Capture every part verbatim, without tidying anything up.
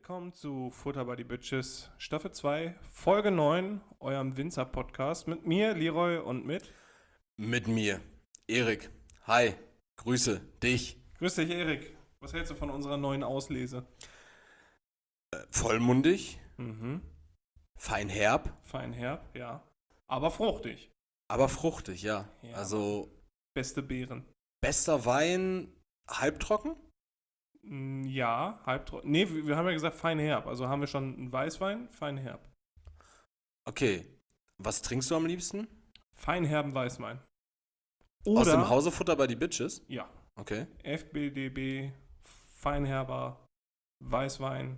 Willkommen zu Futter by the Bitches, Staffel zwei, Folge neun, eurem Winzer-Podcast mit mir, Leroy, und mit... Mit mir, Erik. Hi, grüße dich. Grüß dich, Erik. Was hältst du von unserer neuen Auslese? Äh, vollmundig, Mhm, fein herb, fein herb, ja. Aber fruchtig. aber fruchtig, ja. Ja, Also Beste Beeren. bester Wein, halbtrocken? Mm, Ja, halbtrocken. Nee, wir wir haben ja gesagt fein herb. Also haben wir schon einen Weißwein, fein herb. Okay, was trinkst du am liebsten? Fein herben Weißwein. Aus dem Oder, Hause Futter bei die Bitches? ja, Okay. F B D B, feinherber, Weißwein,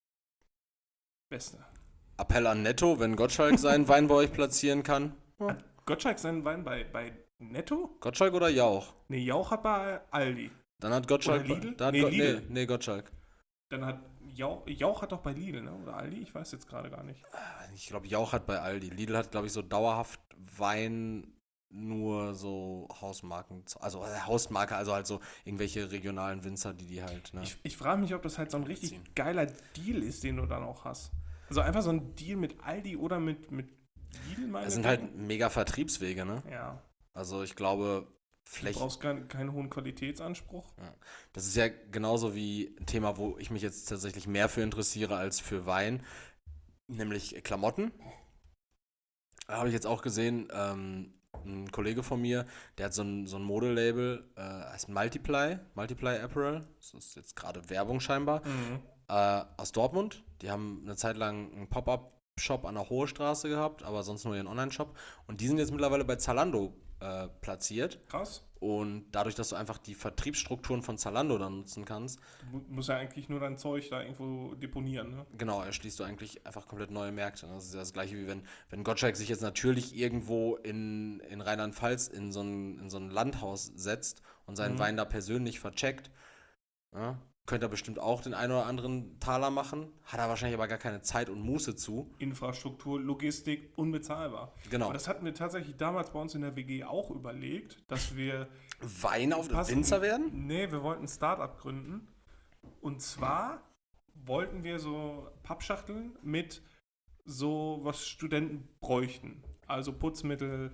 beste. Appell an Netto, wenn Gottschalk seinen Wein bei euch platzieren kann. Ja. Hat Gottschalk seinen Wein bei, bei Netto? Gottschalk oder Jauch? Nee, Jauch hat bei Aldi. Dann hat Gottschalk... Oder Lidl? Da hat Nee, Go- Lidl. nee, nee, Gottschalk. Dann hat Jauch, Jauch hat doch bei Lidl, ne? Oder Aldi? Ich weiß jetzt gerade gar nicht. Ich glaube, Jauch hat bei Aldi. Lidl hat, glaube ich, so dauerhaft Wein, nur so Hausmarken. Also äh, Hausmarke, also halt so irgendwelche regionalen Winzer, die die halt, ne? Ich, ich frage mich, ob das halt so ein richtig Ziehen. geiler Deal ist, den du dann auch hast. Also einfach so ein Deal mit Aldi oder mit, mit Lidl, meine Das sind halt mega Vertriebswege, ne? Ja. Also ich glaube, Du Fläche. brauchst keinen, keinen hohen Qualitätsanspruch. Ja. Das ist ja genauso wie ein Thema, wo ich mich jetzt tatsächlich mehr für interessiere als für Wein, nämlich Klamotten. Da habe ich jetzt auch gesehen, ähm, ein Kollege von mir, der hat so ein, so ein Modelabel, äh, heißt Multiply, Multiply Apparel. Das ist jetzt gerade Werbung scheinbar. Mhm. Äh, aus Dortmund. Die haben eine Zeit lang einen Pop-Up-Shop an der Hohe Straße gehabt, aber sonst nur ihren Online-Shop. Und die sind jetzt mittlerweile bei Zalando äh, platziert. Krass. Und dadurch, dass du einfach die Vertriebsstrukturen von Zalando dann nutzen kannst, Du mu- musst ja eigentlich nur dein Zeug da irgendwo deponieren, ne? genau, erschließt du eigentlich einfach komplett neue Märkte. Das ist ja das gleiche, wie wenn, wenn Gottschalk sich jetzt natürlich irgendwo in, in Rheinland-Pfalz in so ein, in so ein Landhaus setzt und seinen Mhm. Wein da persönlich vercheckt. Ja, könnte er bestimmt auch den einen oder anderen Taler machen, hat er wahrscheinlich aber gar keine Zeit und Muße zu. Infrastruktur, Logistik, unbezahlbar. Genau. Und das hatten wir tatsächlich damals bei uns in der W G auch überlegt, dass wir Wein auf Pass- Winzer werden? Nee, wir wollten ein Start-up gründen. Und zwar wollten wir so Pappschachteln mit so, was Studenten bräuchten. Also Putzmittel,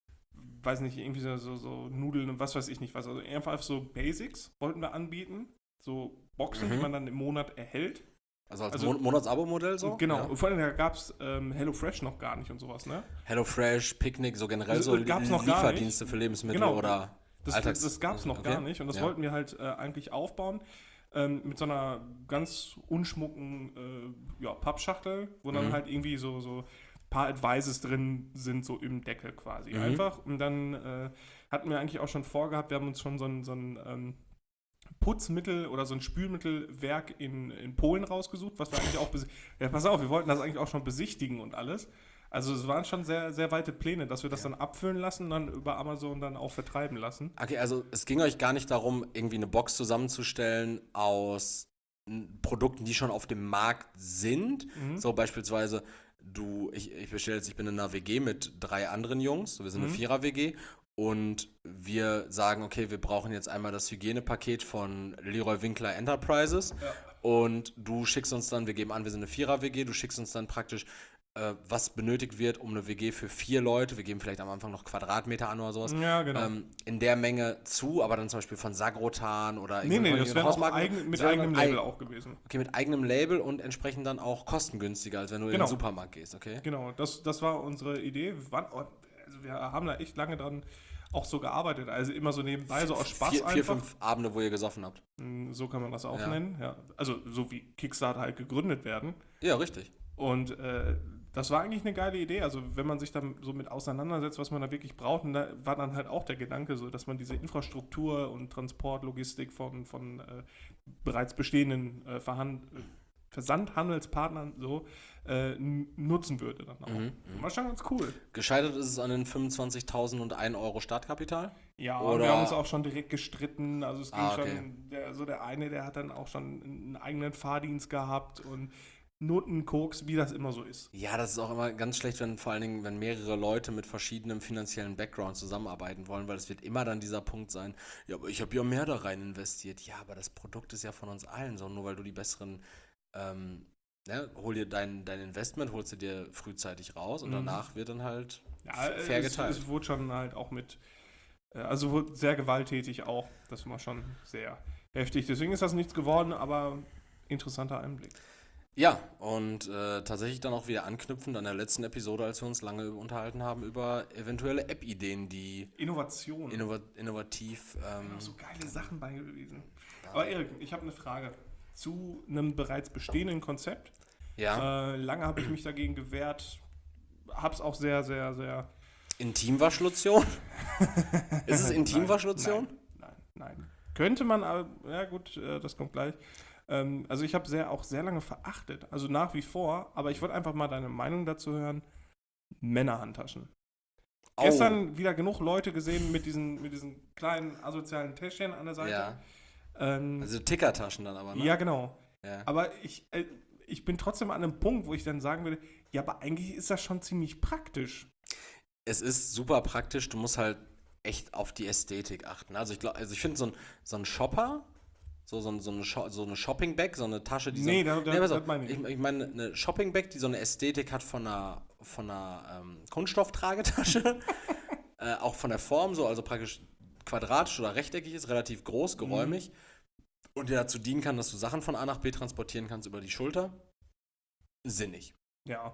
weiß nicht, irgendwie so, so, so Nudeln und was weiß ich nicht was. Also einfach so Basics wollten wir anbieten. So Boxen, die Mhm. man dann im Monat erhält. Also als Also- Mon Monatsabo-Modell so? Und genau. Ja. Und vor allem da gab es ähm, HelloFresh noch gar nicht und sowas, ne? HelloFresh, Picknick, so generell Also, so äh, gab's noch gar Lieferdienste für Lebensmittel Genau. oder Das, Alltags- das gab es noch okay. gar nicht und das Ja. wollten wir halt äh, eigentlich aufbauen ähm, mit so einer ganz unschmucken äh, ja, Pappschachtel, wo dann Mhm. halt irgendwie so, so ein paar Advices drin sind, so im Deckel quasi. Mhm. Einfach. Und dann äh, hatten wir eigentlich auch schon vorgehabt, wir haben uns schon so ein, so ein ähm, Putzmittel oder so ein Spülmittelwerk in, in Polen rausgesucht, was wir eigentlich auch besi- ja, pass auf, wir wollten das eigentlich auch schon besichtigen und alles. Also es waren schon sehr, sehr weite Pläne, dass wir das dann abfüllen lassen und dann über Amazon dann auch vertreiben lassen. Okay, also es ging euch gar nicht darum, irgendwie eine Box zusammenzustellen aus n- Produkten, die schon auf dem Markt sind. Mhm. So beispielsweise, du, ich, ich bestelle jetzt, ich bin in einer W G mit drei anderen Jungs, so wir sind eine Mhm. Vierer-W G und wir sagen, okay, wir brauchen jetzt einmal das Hygienepaket von Leroy Winkler Enterprises Ja. und du schickst uns dann, wir geben an, wir sind eine Vierer-W G, du schickst uns dann praktisch äh, was benötigt wird, um eine W G für vier Leute, wir geben vielleicht am Anfang noch Quadratmeter an oder sowas, Ja, genau. ähm, in der Menge zu, aber dann zum Beispiel von Sagrotan oder nee, nee, das irgendwelchen wäre auch Hausmarken. eigen, mit Das wär eigenem dann Label eig- auch gewesen. Okay, mit eigenem Label und entsprechend dann auch kostengünstiger, als wenn du in Genau. den Supermarkt gehst, okay? Genau, das, das war unsere Idee. Wir, waren, oh, also wir haben da echt lange dran auch so gearbeitet. Also immer so nebenbei, so aus Spaß vier, einfach. vier, fünf Abende, wo ihr gesoffen habt. Mm, So kann man das auch Ja. nennen. Ja. Also so wie Kickstarter halt gegründet werden. Ja, richtig. Und äh, das war eigentlich eine geile Idee. Also wenn man sich dann so mit auseinandersetzt, was man da wirklich braucht, und da war dann halt auch der Gedanke, so, dass man diese Infrastruktur und Transportlogistik von, von äh, bereits bestehenden äh, Verhand äh, Versandhandelspartnern so äh, n- nutzen würde dann auch. Mhm, War schon ganz cool. Gescheitert ist es an den fünfundzwanzigtausend und ein Euro Startkapital. Ja, Oder- wir haben uns auch schon direkt gestritten. Also es ging Ah, okay. schon, der, so der eine, der hat dann auch schon einen eigenen Fahrdienst gehabt und Noten, Koks, wie das immer so ist. Ja, das ist auch immer ganz schlecht, wenn vor allen Dingen, wenn mehrere Leute mit verschiedenem finanziellen Background zusammenarbeiten wollen, weil es wird immer dann dieser Punkt sein, ja, aber ich habe ja mehr da rein investiert. Ja, aber das Produkt ist ja von uns allen so, nur weil du die besseren ähm, ne, hol dir dein, dein Investment, holst du dir frühzeitig raus und Mhm. danach wird dann halt Ja, fair es, geteilt. es wurde schon halt auch mit, äh, also wurde sehr gewalttätig auch. Das war schon sehr heftig. Deswegen ist das nichts geworden, aber interessanter Einblick. Ja, und äh, tatsächlich dann auch wieder anknüpfend an der letzten Episode, als wir uns lange unterhalten haben über eventuelle App-Ideen, die Innovation. innova innovativ. Da Ähm, sind noch so geile Sachen bei gewesen. Aber Erik, ich habe eine Frage zu einem bereits bestehenden Konzept. ja, Äh, lange habe ich mich dagegen gewehrt. Hab's auch sehr, sehr, sehr. Intimwaschlotion? Ist es Nein, Intimwaschlotion? Nein, nein, nein. Könnte man, aber, ja gut, äh, das kommt gleich. Ähm, also ich habe sehr, auch sehr lange verachtet. Also nach wie vor, aber ich wollte einfach mal deine Meinung dazu hören. Männerhandtaschen. Oh, Gestern wieder genug Leute gesehen mit diesen, mit diesen kleinen asozialen Täschchen an der Seite. ja. Ähm, Also Tickertaschen dann aber, ne? ja, genau. Ja. Aber ich, äh, ich bin trotzdem an einem Punkt, wo ich dann sagen würde, ja, aber eigentlich ist das schon ziemlich praktisch. Es ist super praktisch, du musst halt echt auf die Ästhetik achten. Also ich glaube, also ich finde so ein, so ein Shopper, so, so, ein- so eine, Sho so eine Shopping-Bag, so eine Tasche, die Nee, so, da- da- nee, pass das auf, meine ich ich, nicht. ich meine eine Shopping-Bag, die so eine Ästhetik hat von einer, von einer ähm, Kunststofftragetasche, äh, auch von der Form so, also praktisch quadratisch oder rechteckig ist, relativ groß, Mhm. geräumig und dir dazu dienen kann, dass du Sachen von A nach B transportieren kannst über die Schulter. Sinnig. Ja.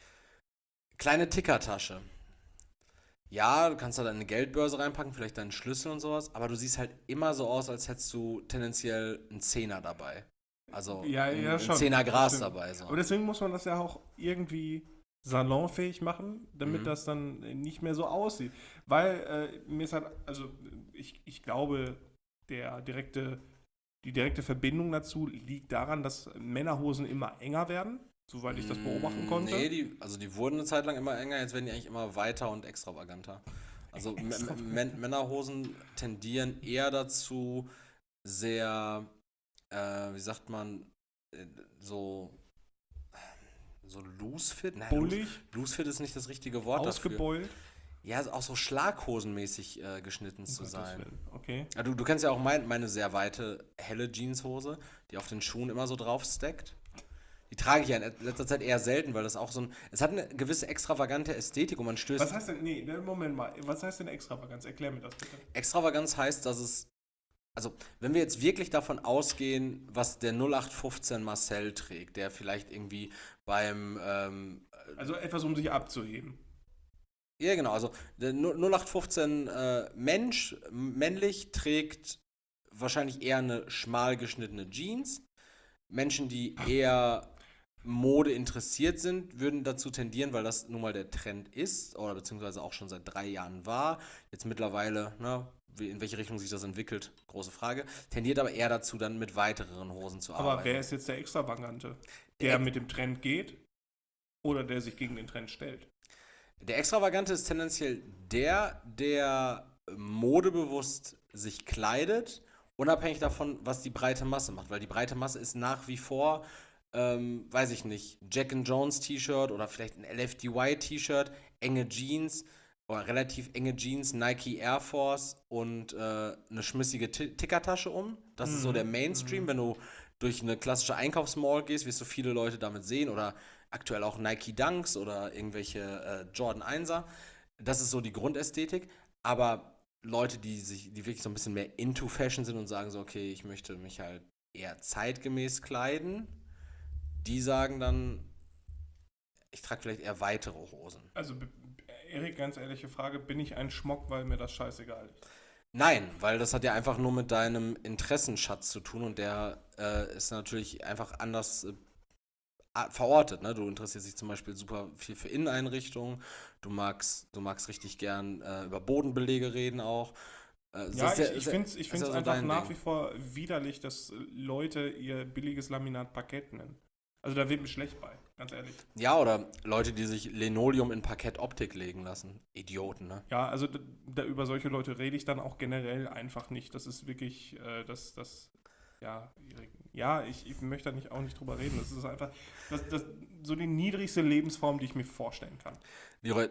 Kleine Tickertasche. Ja, du kannst da deine Geldbörse reinpacken, vielleicht deinen Schlüssel und sowas, aber du siehst halt immer so aus, als hättest du tendenziell einen Zehner dabei. Also Ja, ein, ja, ein schon. Zehner Gras Stimmt. dabei. So. Aber deswegen muss man das ja auch irgendwie salonfähig machen, damit Mhm. das dann nicht mehr so aussieht. Weil äh, mir ist halt, also ich, ich glaube, der direkte, die direkte Verbindung dazu liegt daran, dass Männerhosen immer enger werden, soweit ich das beobachten Mm, konnte. Nee, die, also die wurden eine Zeit lang immer enger, jetzt werden die eigentlich immer weiter und extravaganter. Also M- M- Män- Männerhosen tendieren eher dazu, sehr, äh, wie sagt man, äh, so, so loose fit? Nein, loose, Bullig, loose fit ist nicht das richtige Wort dafür. ausgebeult. Ja, also auch so schlaghosenmäßig äh, geschnitten Um zu Gottes sein. Willen. Okay. Ja, du, du kennst ja auch mein, meine sehr weite, helle Jeanshose, die auf den Schuhen immer so drauf stackt. Die trage ich ja in letzter Zeit eher selten, weil das auch so ein. Es hat eine gewisse extravagante Ästhetik und man stößt. Was heißt denn, nee, ne, Moment mal, was heißt denn Extravaganz? Erklär mir das bitte. Extravaganz heißt, dass es. Also, wenn wir jetzt wirklich davon ausgehen, was der null acht fünfzehn Marcel trägt, der vielleicht irgendwie beim. Ähm, Also etwas, um sich abzuheben. ja, genau, also der null acht fünfzehn äh, Mensch, männlich, trägt wahrscheinlich eher eine schmal geschnittene Jeans. Menschen, die eher Mode interessiert sind, würden dazu tendieren, weil das nun mal der Trend ist oder beziehungsweise auch schon seit drei Jahren war. Jetzt mittlerweile, ne, wie- in welche Richtung sich das entwickelt, große Frage. Tendiert aber eher dazu, dann mit weiteren Hosen zu Aber arbeiten. wer ist jetzt der Extravagante? Der Der Ex- mit dem Trend geht oder der sich gegen den Trend stellt? Der Extravagante ist tendenziell der, der modebewusst sich kleidet, unabhängig davon, was die breite Masse macht. Weil die breite Masse ist nach wie vor, ähm, weiß ich nicht, Jack and Jones T-Shirt oder vielleicht ein L F D Y T-Shirt, enge Jeans oder relativ enge Jeans, Nike Air Force und äh, eine schmissige Ti- Tickertasche um. Das ist so Mhm, der Mainstream. mhm. Wenn du durch eine klassische Einkaufsmall gehst, wirst du viele Leute damit sehen oder aktuell auch Nike Dunks oder irgendwelche äh, Jordan Einser. Das ist so die Grundästhetik. Aber Leute, die sich, die wirklich so ein bisschen mehr into Fashion sind und sagen so, okay, ich möchte mich halt eher zeitgemäß kleiden, die sagen dann, ich trage vielleicht eher weitere Hosen. Also, b- Erik, ganz ehrliche Frage, bin ich ein Schmock, weil mir das scheißegal ist? Nein, weil das hat ja einfach nur mit deinem Interessenschatz zu tun und der äh, ist natürlich einfach anders äh, a- verortet. Ne? Du interessierst dich zum Beispiel super viel für Inneneinrichtungen, du magst, du magst richtig gern äh, über Bodenbelege reden auch. Äh, Ja, das ist ich, ja- ich ist ja- finde es ich ist find's ja so einfach dein nach Ding. wie vor widerlich, dass Leute ihr billiges Laminat Parkett nennen. Also da wird mir schlecht bei, ganz ehrlich. Ja, oder Leute, die sich Linoleum in Parkettoptik legen lassen. Idioten, ne? Ja, also da, da, über solche Leute rede ich dann auch generell einfach nicht. Das ist wirklich, äh, das, das, ja, Erik, ja, ich, ich möchte da nicht, auch nicht drüber reden. Das ist einfach das, das, so die niedrigste Lebensform, die ich mir vorstellen kann. Leroy,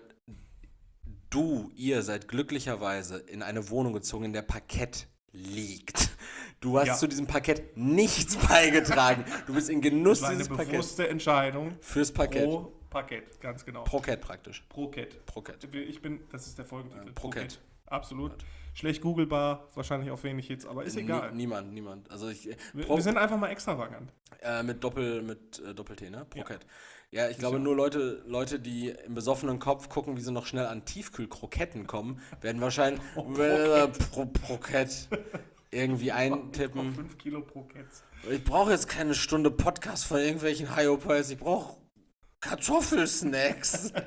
du, ihr seid glücklicherweise in eine Wohnung gezogen, in der Parkett liegt. Du hast Ja. zu diesem Parkett nichts beigetragen. Du bist in Genuss Das war eine dieses Parkett. bewusste Entscheidung Fürs Parkett. pro Parkett, ganz genau. Pro-Cat praktisch. Pro-Cat. Pro-Cat. Ich bin, das ist der Folgentitel. Äh, Pro-Cat. Absolut. Schlecht googelbar, wahrscheinlich auch wenig Hits, aber ist egal. Nie, niemand, niemand. Also ich, äh, wir, Pro, wir sind einfach mal extravagant. äh, mit Doppel, mit äh, Doppel-T, ne? Pro-Cat. Ja, ich Ist glaube ja- nur Leute, Leute, die im besoffenen Kopf gucken, wie sie noch schnell an Tiefkühlkroketten kommen, werden wahrscheinlich Oh, äh, Pro, Pro-Cat irgendwie Auf eintippen. fünf Kilo pro Cats. Ich brauche jetzt keine Stunde Podcast von irgendwelchen Hyopies, ich brauche Kartoffelsnacks.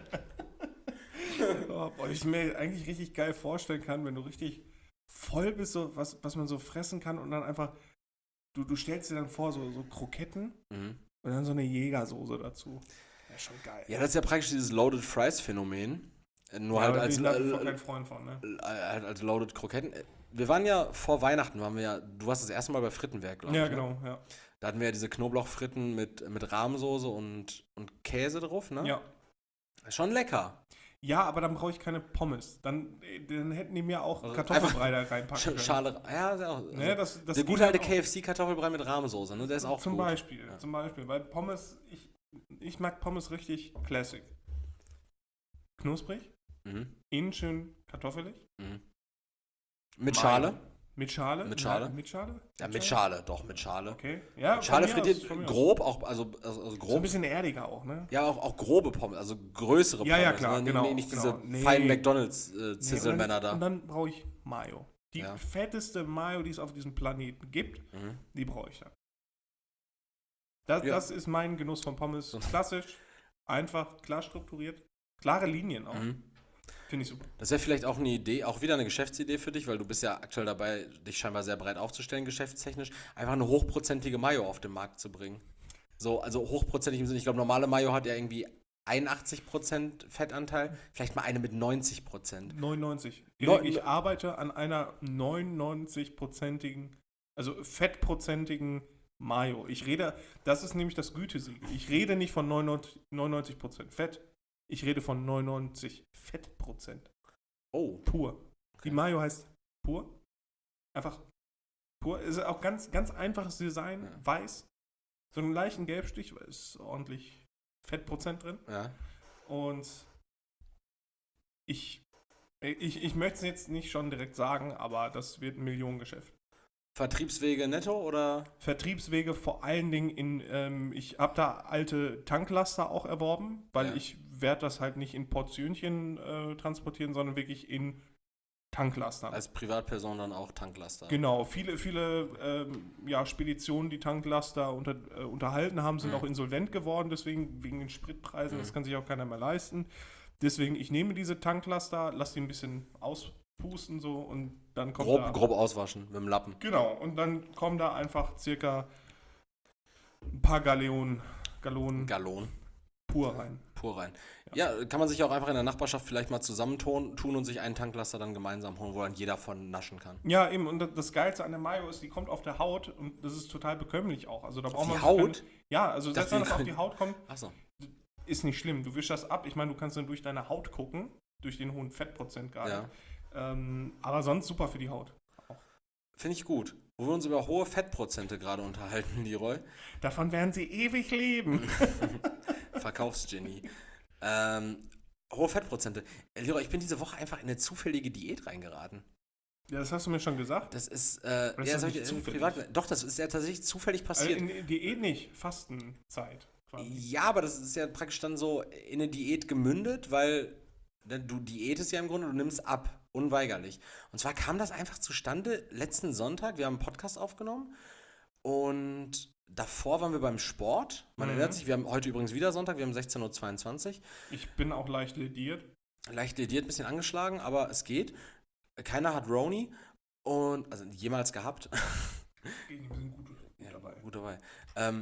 Oh, boah, ich mir eigentlich richtig geil vorstellen kann, wenn du richtig voll bist, so was, was man so fressen kann und dann einfach, du, du stellst dir dann vor, so, so Kroketten Mhm. und dann so eine Jägersoße dazu. Ja, schon geil. Ja, das ist ja praktisch dieses Loaded Fries Phänomen. Äh, Nur Ja, halt aber als, bin ich nach wie äh, vor kein Freund von, ne? äh, halt als Loaded Kroketten. Äh, Wir waren ja vor Weihnachten, waren wir ja, du warst das erste Mal bei Frittenwerk, glaube Ja, ich. Ne? genau, ja. Da hatten wir ja diese Knoblauchfritten mit, mit Rahmsoße und, und Käse drauf, ne? Ja. Schon lecker. Ja, aber dann brauche ich keine Pommes. Dann, äh, dann hätten die mir auch Also Kartoffelbrei da reinpacken Sch können. Schale, ja, ist ja auch, also, Ne, das, das der geht gute alte halt K F C-Kartoffelbrei mit Rahmsoße, ne? Der ist auch Zum gut. Beispiel, Ja. zum Beispiel. Weil Pommes, ich, ich mag Pommes richtig classic. Knusprig, Mhm. innen schön kartoffelig. Mhm. Mit Mayo. Schale? Mit Schale? Mit Schale? Nein, mit Schale? Ja, mit Schale, doch, mit Schale. Okay. Ja, Mit Schale von mir frittiert, aus, von mir aus. grob, auch, also, also, also So ein grob. bisschen erdiger auch, ne? Ja, auch, auch grobe Pommes, also größere Ja, Pommes. ja, klar, ne? genau, Nee, nicht genau. diese Nee. feinen Nee, McDonalds-Zisselmänner und dann, und da. dann brauche ich Mayo. Die Ja. fetteste Mayo, die es auf diesem Planeten gibt, Mhm. die brauche ich dann. Das, Ja. das ist mein Genuss von Pommes. Klassisch, einfach, klar strukturiert. Klare Linien auch. Mhm. Finde ich super. Das wäre vielleicht auch eine Idee, auch wieder eine Geschäftsidee für dich, weil du bist ja aktuell dabei, dich scheinbar sehr breit aufzustellen, geschäftstechnisch, einfach eine hochprozentige Mayo auf den Markt zu bringen. So, also hochprozentig im Sinne, ich glaube, normale Mayo hat ja irgendwie einundachtzig Prozent Fettanteil, vielleicht mal eine mit neunzig Prozent. neunundneunzig. Neu- ich arbeite an einer neunundneunzig-prozentigen, also fettprozentigen Mayo. Ich rede, das ist nämlich das Gütesiegel. Ich rede nicht von neunundneunzig Prozent Fett, ich rede von neunundneunzig Fettprozent. Oh, Pur. Okay. Die Mayo heißt pur. Einfach pur. Ist auch ganz, ganz einfaches Design, Ja. weiß. So einen leichten Gelbstich, weil es ist ordentlich Fettprozent drin. ja. Und ich, ich, ich möchte es jetzt nicht schon direkt sagen, aber das wird ein Millionengeschäft. Vertriebswege netto oder? Vertriebswege vor allen Dingen in, ähm, ich habe da alte Tanklaster auch erworben, weil Ja. ich werde das halt nicht in Portionchen äh, transportieren, sondern wirklich in Tanklastern. Als Privatperson dann auch Tanklaster. Genau, viele, viele ähm, ja, Speditionen, die Tanklaster unter, äh, unterhalten haben, sind Mhm. auch insolvent geworden, deswegen wegen den Spritpreisen, Mhm. das kann sich auch keiner mehr leisten. Deswegen, ich nehme diese Tanklaster, lasse die ein bisschen auspusten so und dann kommt da... Grob, grob auswaschen mit dem Lappen. Genau, und dann kommen da einfach circa ein paar Galleonen, Gallonen Gallon. pur rein. Pur rein. Ja. kann man sich auch einfach in der Nachbarschaft vielleicht mal zusammentun tun und sich einen Tanklaster dann gemeinsam holen, wo dann jeder von naschen kann. Ja, eben, und das- das Geilste an der Mayo ist, die kommt auf der Haut und das ist total bekömmlich auch. Also da braucht die man Haut? Keine, ja, also Ich selbst dachte, wenn das die auf die Haut kommt, Achso. ist nicht schlimm. Du wischst das ab. Ich meine, du kannst dann durch deine Haut gucken, durch den hohen Fettprozent gerade. Ja. Ähm, aber sonst super für die Haut. Finde ich gut. Wo wir uns über hohe Fettprozente gerade unterhalten, Leroy. Davon werden sie ewig leben. Verkaufsgenie. ähm, hohe Fettprozente. Äh, Leroy, ich bin diese Woche einfach in eine zufällige Diät reingeraten. Ja, das hast du mir schon gesagt. Das ist, äh, Das ist ja, doch das hab ich nicht äh, zufällig. privat. Doch, das ist ja tatsächlich zufällig Also passiert. in Diät nicht, Fastenzeit. Quasi. Ja, aber das ist ja praktisch dann so in eine Diät gemündet, weil ne, du diätest ja im Grunde, du nimmst ab, unweigerlich. Und zwar kam das einfach zustande letzten Sonntag, wir haben einen Podcast aufgenommen und davor waren wir beim Sport. Man Mhm. erinnert sich, wir haben heute übrigens wieder Sonntag, wir haben sechzehn Uhr zweiundzwanzig. Ich bin auch leicht lediert. Leicht lediert, ein bisschen angeschlagen, aber es geht. Keiner hat Roni und, also jemals gehabt. Wir sind gut, gut Ja, dabei. Gut dabei. Ähm,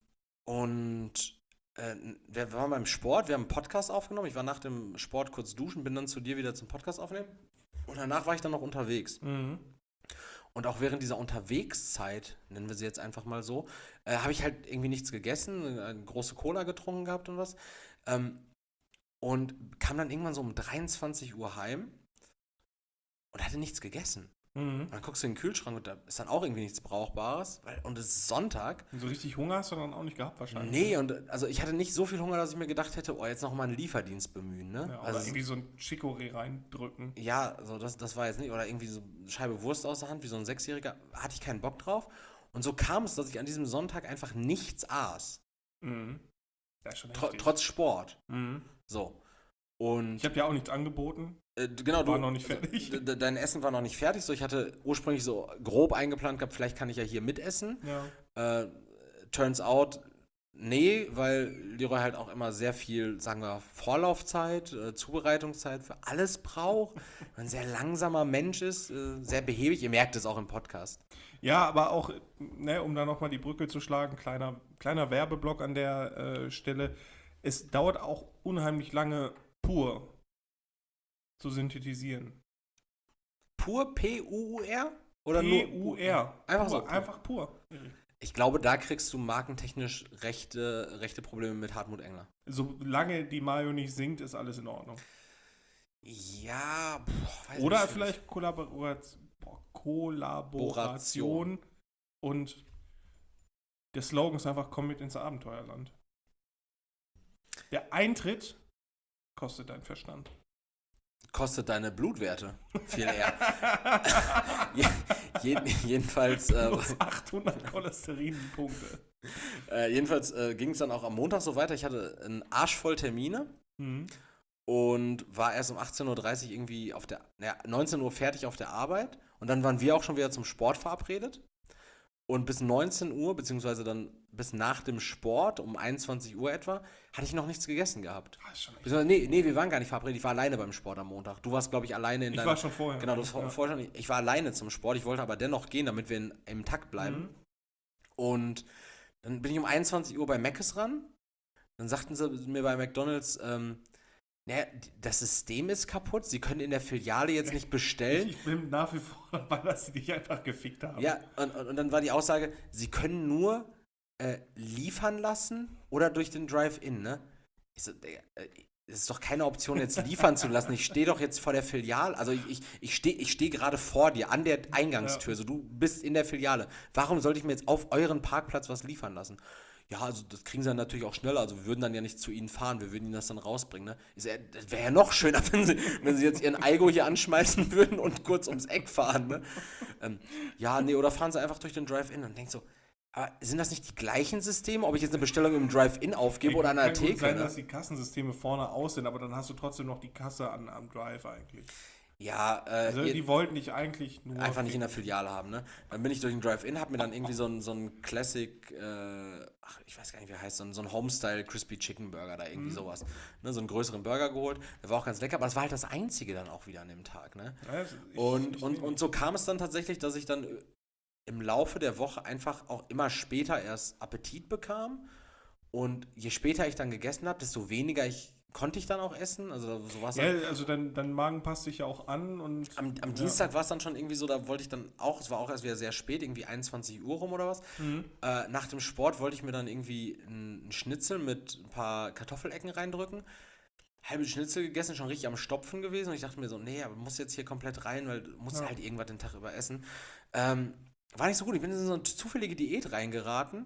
und äh, wir waren beim Sport, wir haben einen Podcast aufgenommen. Ich war nach dem Sport kurz duschen, bin dann zu dir wieder zum Podcast aufnehmen. Und danach war ich dann noch unterwegs. Mhm. Und auch während dieser Unterwegszeit, nennen wir sie jetzt einfach mal so, äh, habe ich halt irgendwie nichts gegessen, eine große Cola getrunken gehabt und was. Ähm, und kam dann irgendwann so um dreiundzwanzig Uhr heim und hatte nichts gegessen. Mhm. Und dann guckst du in den Kühlschrank und da ist dann auch irgendwie nichts Brauchbares. Weil, und es ist Sonntag. So richtig Hunger hast du dann auch nicht gehabt wahrscheinlich. Nee, und also ich hatte nicht so viel Hunger, dass ich mir gedacht hätte, oh, jetzt noch mal einen Lieferdienst bemühen, ne? Ja, oder also, irgendwie so ein Chicorée reindrücken. ja, so das, das war jetzt nicht. Oder irgendwie so eine Scheibe Wurst aus der Hand, wie so ein Sechsjähriger. Hatte ich keinen Bock drauf. Und so kam es, dass ich an diesem Sonntag einfach nichts aß. Mhm. Das ist schon Tr heftig. trotz Sport. Mhm. So. Und Ich habe ja auch nichts angeboten. äh, genau, War du, noch nicht fertig. d- d- dein Essen war noch nicht fertig. So, ich hatte ursprünglich so grob eingeplant gehabt, vielleicht kann ich ja hier mitessen. Ja. Äh, turns out, nee, weil Leroy halt auch immer sehr viel, sagen wir, Vorlaufzeit, äh, Zubereitungszeit für alles braucht. Ein sehr langsamer Mensch ist, äh, sehr behäbig. Ihr merkt es auch im Podcast. Ja, aber auch, ne, um da nochmal die Brücke zu schlagen, kleiner, kleiner Werbeblock an der äh, Stelle. Es dauert auch unheimlich lange, pur zu synthetisieren. Pur, P U U R? Oder nur P U R. Einfach pur, so, pur. Einfach pur. Ich glaube, da kriegst du markentechnisch rechte, rechte Probleme mit Hartmut Engler. Solange die Mayo nicht singt, ist alles in Ordnung. Ja, boah, weiß Oder nicht. vielleicht Kollaboration, boah, Kollaboration und der Slogan ist einfach, komm mit ins Abenteuerland. Der Eintritt kostet deinen Verstand. Kostet deine Blutwerte viel eher. Je, jeden, jedenfalls äh, Plus achthundert Cholesterinpunkte. äh, jedenfalls äh, ging es dann auch am Montag so weiter. Ich hatte einen Arsch voll Termine Mhm. und war erst um achtzehn Uhr dreißig irgendwie auf der, naja, neunzehn Uhr fertig auf der Arbeit. Und dann waren wir auch schon wieder zum Sport verabredet. Und bis neunzehn Uhr, beziehungsweise dann bis nach dem Sport, um einundzwanzig Uhr etwa, hatte ich noch nichts gegessen gehabt. Ah, ist schon echt. Beziehungsweise, nee, nee, wir waren gar nicht verabredet. Ich war alleine beim Sport am Montag. Du warst, glaube ich, alleine in Ich deiner... war schon vorher. Genau, du warst Ja. vorher schon. Ich war alleine zum Sport. Ich wollte aber dennoch gehen, damit wir in, im Takt bleiben. Mhm. Und dann bin ich um einundzwanzig Uhr bei Mc's ran. Dann sagten sie mir bei McDonald's, ähm, naja, das System ist kaputt. Sie können in der Filiale jetzt nicht bestellen. Ich bin nach wie vor dabei, dass sie dich einfach gefickt haben. Ja, und, und, und dann war die Aussage, sie können nur äh, liefern lassen oder durch den Drive-In, ne? Ich so, Digga, äh, es ist doch keine Option, jetzt liefern zu lassen. Ich stehe doch jetzt vor der Filiale. Also ich, ich, ich stehe ich steh gerade vor dir an der Eingangstür. Ja. So, du bist in der Filiale. Warum sollte ich mir jetzt auf euren Parkplatz was liefern lassen? Ja, also das kriegen sie dann natürlich auch schneller. Also wir würden dann ja nicht zu ihnen fahren, wir würden ihnen das dann rausbringen. Ne? Ich so, ja, das wäre ja noch schöner, wenn sie, wenn sie jetzt ihren Aigo hier anschmeißen würden und kurz ums Eck fahren. Ne? Ähm, ja, nee, oder fahren sie einfach durch den Drive-In und denkst so, aber sind das nicht die gleichen Systeme, ob ich jetzt eine Bestellung im Drive-In aufgebe Ey, oder an der kann gut Theke? sein, Ne? dass die Kassensysteme vorne aus sind, aber dann hast du trotzdem noch die Kasse an, am Drive eigentlich. Ja, äh, Also ihr- die wollten dich eigentlich nur einfach nicht in der ficken. Filiale haben, ne? Dann bin ich durch den Drive-In, hab mir dann irgendwie so ein, so ein Classic, äh, ach, ich weiß gar nicht, wie er heißt, so ein, so ein Homestyle Crispy Chicken Burger da, irgendwie Mhm. sowas. Ne? So einen größeren Burger geholt. Der war auch ganz lecker, aber das war halt das Einzige dann auch wieder an dem Tag, ne? Ja, das- ich- Und, ich und, nehm und so kam es dann tatsächlich, dass ich dann im Laufe der Woche einfach auch immer später erst Appetit bekam. Und je später ich dann gegessen habe, desto weniger ich konnte ich dann auch essen. Also so war es Ja, also dein, dein Magen passt sich ja auch an und am, am ja. Dienstag war es dann schon irgendwie so, da wollte ich dann auch, es war auch erst wieder sehr spät, irgendwie einundzwanzig Uhr rum oder was. Mhm. Äh, nach dem Sport wollte ich mir dann irgendwie einen Schnitzel mit ein paar Kartoffelecken reindrücken. Halbe Schnitzel gegessen, schon richtig am Stopfen gewesen. Und ich dachte mir so, nee, aber muss jetzt hier komplett rein, weil du musst Ja. halt irgendwas den Tag über essen. Ähm, war nicht so gut. Ich bin in so eine zufällige Diät reingeraten.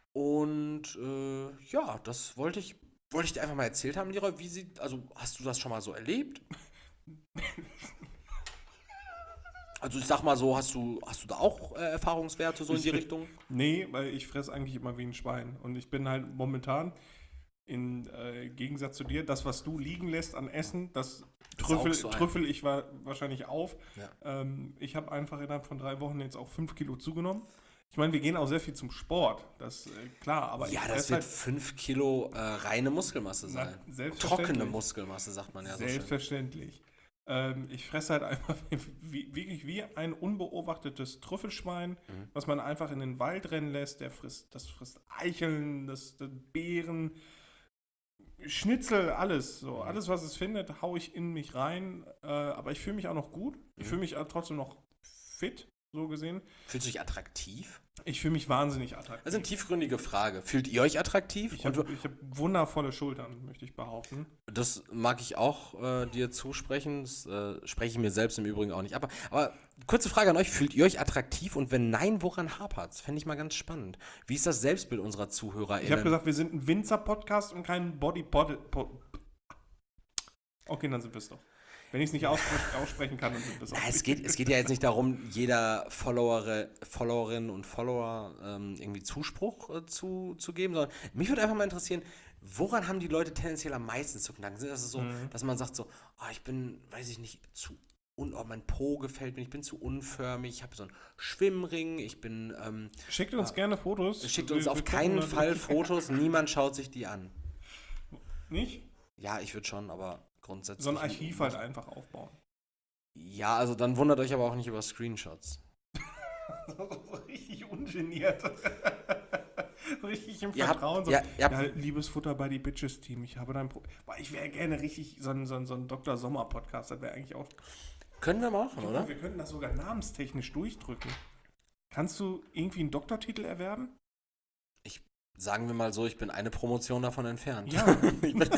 Und äh, ja, das wollte ich, wollte ich dir einfach mal erzählt haben, Leroy. Wie sieht, also hast du das schon mal so erlebt? Also ich sag mal so, hast du, hast du da auch äh, Erfahrungswerte so in die Ich- Richtung? Nee, weil ich fresse eigentlich immer wie ein Schwein. Und ich bin halt momentan, im äh, Gegensatz zu dir, das, was du liegen lässt an Essen, das trüffel, saugst du ein. trüffel ich wa wahrscheinlich auf. Ja. Ähm, ich habe einfach innerhalb von drei Wochen jetzt auch fünf Kilo zugenommen. Ich meine, wir gehen auch sehr viel zum Sport, das äh, klar, aber Ja, ich das fress wird halt fünf Kilo äh, reine Muskelmasse na, sein. selbstverständlich. Trockene Muskelmasse, sagt man ja so schön. Selbstverständlich. Ähm, ich fresse halt einfach wie, wirklich wie ein unbeobachtetes Trüffelschwein, Mhm. was man einfach in den Wald rennen lässt. Der frisst, das frisst Eicheln, das, das Beeren, Schnitzel, alles. So, Mhm. alles, was es findet, haue ich in mich rein. Äh, aber ich fühle mich auch noch gut. Ich Mhm. fühle mich auch trotzdem noch fit. so gesehen. Fühlst du dich attraktiv? Ich fühle mich wahnsinnig attraktiv. Das ist eine tiefgründige Frage. Fühlt ihr euch attraktiv? Ich habe hab wundervolle Schultern, möchte ich behaupten. Das mag ich auch äh, dir zusprechen. Das äh, spreche ich mir selbst im Übrigen auch nicht ab. Aber kurze Frage an euch. Fühlt ihr euch attraktiv? Und wenn nein, woran hapert es? Fände ich mal ganz spannend. Wie ist das Selbstbild unserer ZuhörerInnen? Ich habe gesagt, wir sind ein Winzer-Podcast und kein Body-Pod... Okay, dann sind wir es doch. Wenn ich es nicht aussprechen, aussprechen kann, dann sind wir es auch. Ja, es, geht, es geht ja jetzt nicht darum, jeder Follower, Followerin und Follower ähm, irgendwie Zuspruch äh, zu, zu geben, sondern mich würde einfach mal interessieren, woran haben die Leute tendenziell am meisten zu knacken? Sind das so, mhm. dass man sagt so, oh, ich bin, weiß ich nicht, zu un, oh, mein Po gefällt mir, ich bin zu unförmig, ich habe so einen Schwimmring, ich bin... Ähm, schickt uns äh, gerne Fotos. Schickt uns wir, auf wir keinen Fall Fotos, niemand schaut sich die an. Nicht? Ja, ich würde schon, aber... grundsätzlich. So ein Archiv halt einfach aufbauen. Ja, also dann wundert euch aber auch nicht über Screenshots. Richtig ungeniert. Richtig im ihr Vertrauen. Habt, so, ja, ihr ja, liebes Futter bei die Bitches Team, ich habe dein Pro Boah, ich wäre gerne richtig so ein, so ein, so ein Doktor Sommer Podcast, das wäre eigentlich auch... Können wir machen, oder? Wir könnten das sogar namenstechnisch durchdrücken. Kannst du irgendwie einen Doktortitel erwerben? Ich, sagen wir mal so, ich bin eine Promotion davon entfernt. Ja. Ich bin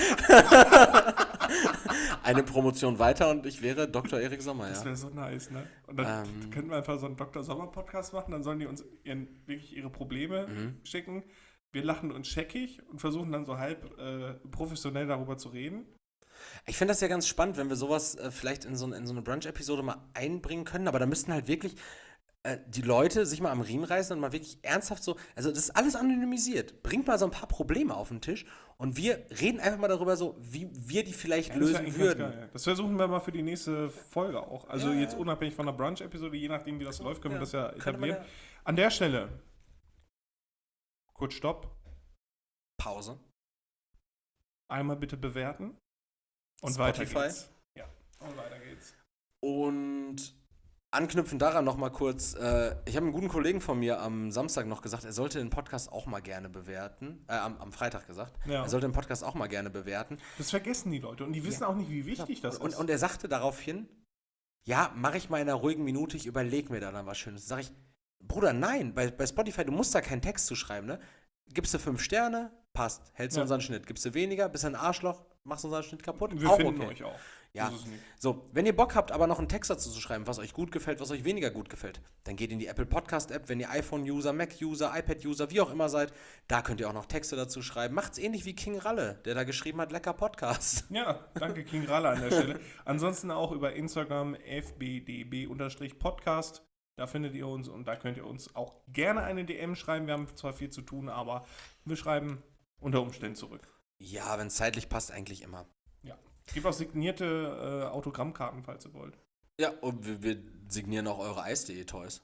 eine Promotion weiter und ich wäre Doktor Erik Sommer, ja. Das wäre so nice, ne? Und dann ähm, könnten wir einfach so einen Doktor Sommer Podcast machen, dann sollen die uns ihren, wirklich ihre Probleme mhm. schicken. Wir lachen uns scheckig und versuchen dann so halb äh, professionell darüber zu reden. Ich finde das ja ganz spannend, wenn wir sowas äh, vielleicht in so, in so eine Brunch-Episode mal einbringen können, aber da müssten halt wirklich äh, die Leute sich mal am Riemen reißen und mal wirklich ernsthaft so, also das ist alles anonymisiert. Bringt mal so ein paar Probleme auf den Tisch und wir reden einfach mal darüber so, wie wir die vielleicht ja, lösen das würden. Geil, ja. Das versuchen wir mal für die nächste Folge auch. Also ja, jetzt ja. unabhängig von der Brunch-Episode, je nachdem wie das läuft, können ja. wir das ja etablieren. Ja An der Stelle, kurz Stopp. Pause. Einmal bitte bewerten. Und Spotify. weiter geht's. Ja, und weiter geht's. Und anknüpfend daran noch mal kurz, äh, ich habe einen guten Kollegen von mir am Samstag noch gesagt, er sollte den Podcast auch mal gerne bewerten, äh, am, am Freitag gesagt, ja. er sollte den Podcast auch mal gerne bewerten. Das vergessen die Leute und die wissen ja. auch nicht, wie wichtig ja. das und, ist. Und er sagte daraufhin, ja, mache ich mal in einer ruhigen Minute, ich überlege mir da dann was Schönes. Sag ich, Bruder, nein, bei, bei Spotify, du musst da keinen Text zu schreiben, ne? Gibst du fünf Sterne, passt, hältst du ja. unseren Schnitt. Gibst du weniger, bist ein Arschloch, machst unseren Schnitt kaputt, wir auch finden okay. euch auch. Ja, so, wenn ihr Bock habt, aber noch einen Text dazu zu schreiben, was euch gut gefällt, was euch weniger gut gefällt, dann geht in die Apple Podcast App, wenn ihr iPhone-User, Mac-User, iPad-User, wie auch immer seid, da könnt ihr auch noch Texte dazu schreiben. Macht's ähnlich wie King Ralle, der da geschrieben hat, lecker Podcast. Ja, danke King Ralle an der Stelle. Ansonsten auch über Instagram f b d b Podcast. Da findet ihr uns und da könnt ihr uns auch gerne eine D M schreiben. Wir haben zwar viel zu tun, aber wir schreiben unter Umständen zurück. Ja, wenn es zeitlich passt, eigentlich immer. Ja. Es gibt auch signierte äh, Autogrammkarten, falls ihr wollt. Ja, und wir, wir signieren auch eure Eis.de-Toys.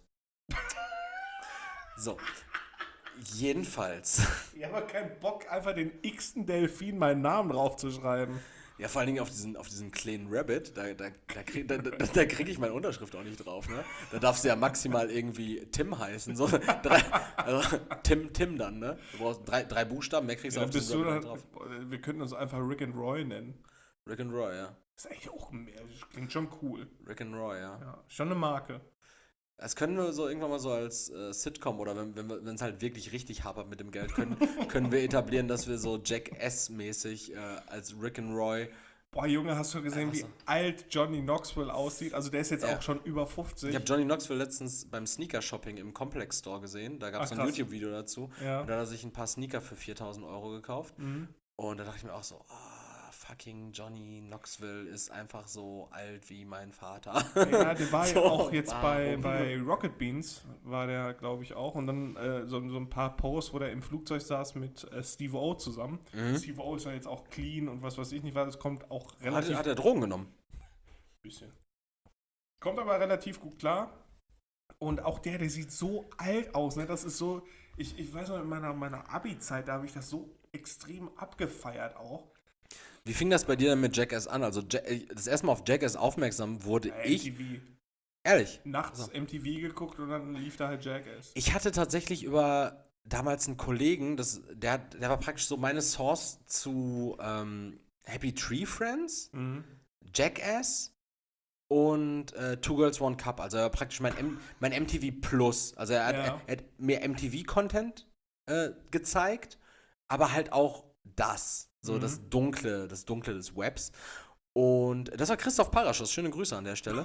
So. Jedenfalls. Ich habe keinen Bock, einfach den x-ten Delfin meinen Namen draufzuschreiben. Ja, vor allen Dingen auf diesen, auf diesen kleinen Rabbit, da, da, da kriege da, da, da krieg ich meine Unterschrift auch nicht drauf, ne? Da darfst du ja maximal irgendwie Tim heißen. So, drei, also Tim, Tim dann, ne? Du brauchst drei, drei Buchstaben, mehr kriegst du Ja, auf diesen Rabbit dann, drauf. Wir könnten uns einfach Rick and Roy nennen. Rick and Roy, ja. Das ist eigentlich auch, das klingt schon cool. Rick and Roy, ja. Ja, schon eine Marke. Das können wir so irgendwann mal so als äh, Sitcom oder wenn es wenn, halt wirklich richtig hapert mit dem Geld, können, können wir etablieren, dass wir so Jackass-mäßig äh, als Rick and Roy. Boah, Junge, hast du gesehen, wie alt Johnny Knoxville aussieht? Also der ist jetzt ja. auch schon über fünfzig. Ich habe Johnny Knoxville letztens beim Sneaker-Shopping im Complex Store gesehen. Da gab es ein YouTube-Video dazu. Ja. Und da hat er sich ein paar Sneaker für viertausend Euro gekauft. Mhm. Und da dachte ich mir auch so, oh, fucking Johnny Knoxville ist einfach so alt wie mein Vater. Ja, der war so, ja auch jetzt bei, bei Rocket Beans, war der, glaube ich, auch. Und dann äh, so, so ein paar Posts, wo der im Flugzeug saß mit äh, Steve O zusammen. Mhm. Steve O ist ja jetzt auch clean und was weiß ich nicht, weil es kommt auch relativ... Hat, hat er Drogen genommen? Bisschen. Kommt aber relativ gut klar. Und auch der, der sieht so alt aus, ne? Das ist so... Ich, ich weiß noch, in meiner, meiner Abi-Zeit, da habe ich das so extrem abgefeiert auch. Wie fing das bei dir denn mit Jackass an? Also das erste Mal auf Jackass aufmerksam wurde ja, ich... M T V. Ehrlich? Nachts also. M T V geguckt und dann lief da halt Jackass. Ich hatte tatsächlich über damals einen Kollegen, das, der, der war praktisch so meine Source zu ähm, Happy Tree Friends, mhm. Jackass und äh, Two Girls One Cup. Also er war praktisch mein, M- mein M T V Plus. Also er hat, Ja. er, er hat mehr M T V-Content äh, gezeigt, aber halt auch das. So Mhm. das Dunkle, das Dunkle des Webs. Und das war Christoph Paraschuss, schöne Grüße an der Stelle.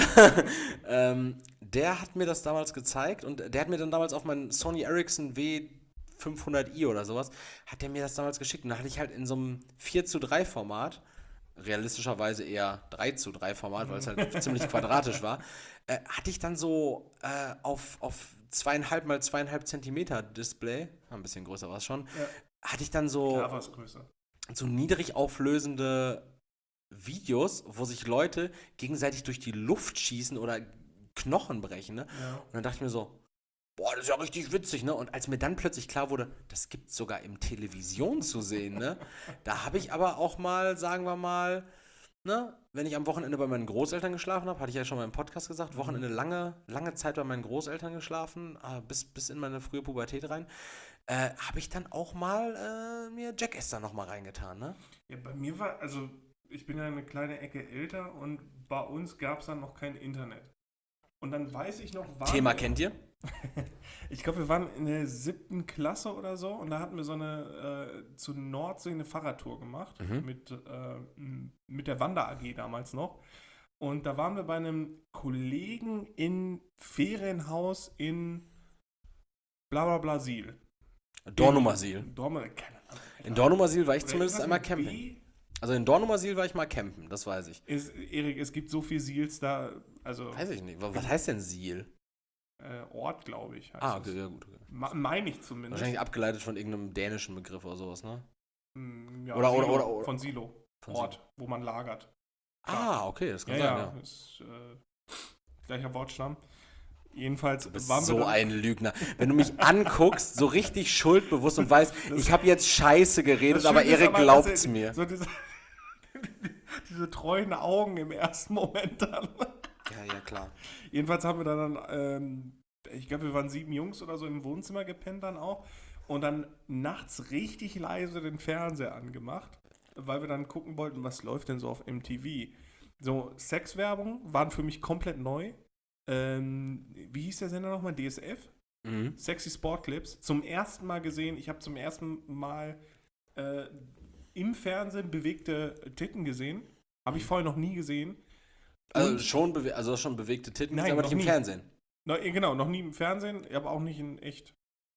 ähm, der hat mir das damals gezeigt und der hat mir dann damals auf meinen Sony Ericsson W fünfhundert i oder sowas, hat der mir das damals geschickt. Und da hatte ich halt in so einem vier zu drei Format, realistischerweise eher drei zu drei Format, weil es halt ziemlich quadratisch war, äh, hatte ich dann so äh, auf, auf zweieinhalb mal zweieinhalb Zentimeter Display, ein bisschen größer war es schon, Ja. hatte ich dann so, Klar war es größer. so niedrig auflösende Videos, wo sich Leute gegenseitig durch die Luft schießen oder Knochen brechen, ne? Ja. Und dann dachte ich mir so, boah, das ist ja richtig witzig, ne? Und als mir dann plötzlich klar wurde, das gibt's sogar im Television zu sehen, ne? Da habe ich aber auch mal, sagen wir mal, ne, wenn ich am Wochenende bei meinen Großeltern geschlafen habe, hatte ich ja schon mal im Podcast gesagt, Wochenende lange, lange Zeit bei meinen Großeltern geschlafen, äh, bis, bis in meine frühe Pubertät rein, äh, habe ich dann auch mal äh, mir Jackass da noch mal reingetan, ne? Ja, bei mir war, also ich bin ja eine kleine Ecke älter und bei uns gab es dann noch kein Internet. Und dann weiß ich noch, waren Thema wir- kennt ihr? Ich glaube, wir waren in der siebten Klasse oder so und da hatten wir so eine äh, zu Nordsee eine Fahrradtour gemacht Mhm. mit, äh, m- mit der Wander A G damals noch. Und da waren wir bei einem Kollegen in Ferienhaus in Blablablasil. Dornumersil. Dornumer, keine Ahnung. In Dornumersil war ich Oder zumindest ist das einmal mit campen. B? Also in Dornumersil war ich mal campen, das weiß ich. Ist, Erik, es gibt so viele Sils da, also Weiß ich nicht. Was was heißt denn Sil? äh, Ort, glaube ich. heißt Ah, es. okay, ja gut. Okay. Ma- Meine ich zumindest. Wahrscheinlich abgeleitet von irgendeinem dänischen Begriff oder sowas, ne? Mm, ja, Oder- oder- Silo, oder- oder- von Silo. Von Ort, wo man lagert. Ah, okay, das kann Ja, sein, ja, ja. ist äh, gleicher Wortstamm. Jedenfalls Du bist waren wir so dann- ein Lügner. Wenn du mich anguckst, so richtig schuldbewusst und weißt, ich habe jetzt Scheiße geredet, Das aber Schöne ist Erik aber, dass glaubt's er- mir. So diese, diese treuen Augen im ersten Moment dann. Ja, ja, klar. Jedenfalls haben wir dann, ähm, ich glaube, wir waren sieben Jungs oder so im Wohnzimmer gepennt dann auch. Und dann nachts richtig leise den Fernseher angemacht, weil wir dann gucken wollten, was läuft denn so auf M T V. So, Sexwerbung waren für mich komplett neu. Ähm, wie hieß der Sender nochmal? D S F? Mhm. Sexy Sport Clips. Zum ersten Mal gesehen. Ich habe zum ersten Mal äh, im Fernsehen bewegte Titten gesehen. Habe ich vorher noch nie gesehen. Also Und- schon, bewe also schon bewegte Titten, Nein, aber noch nicht im nie. Fernsehen. Na, genau, noch nie im Fernsehen, aber auch nicht in echt.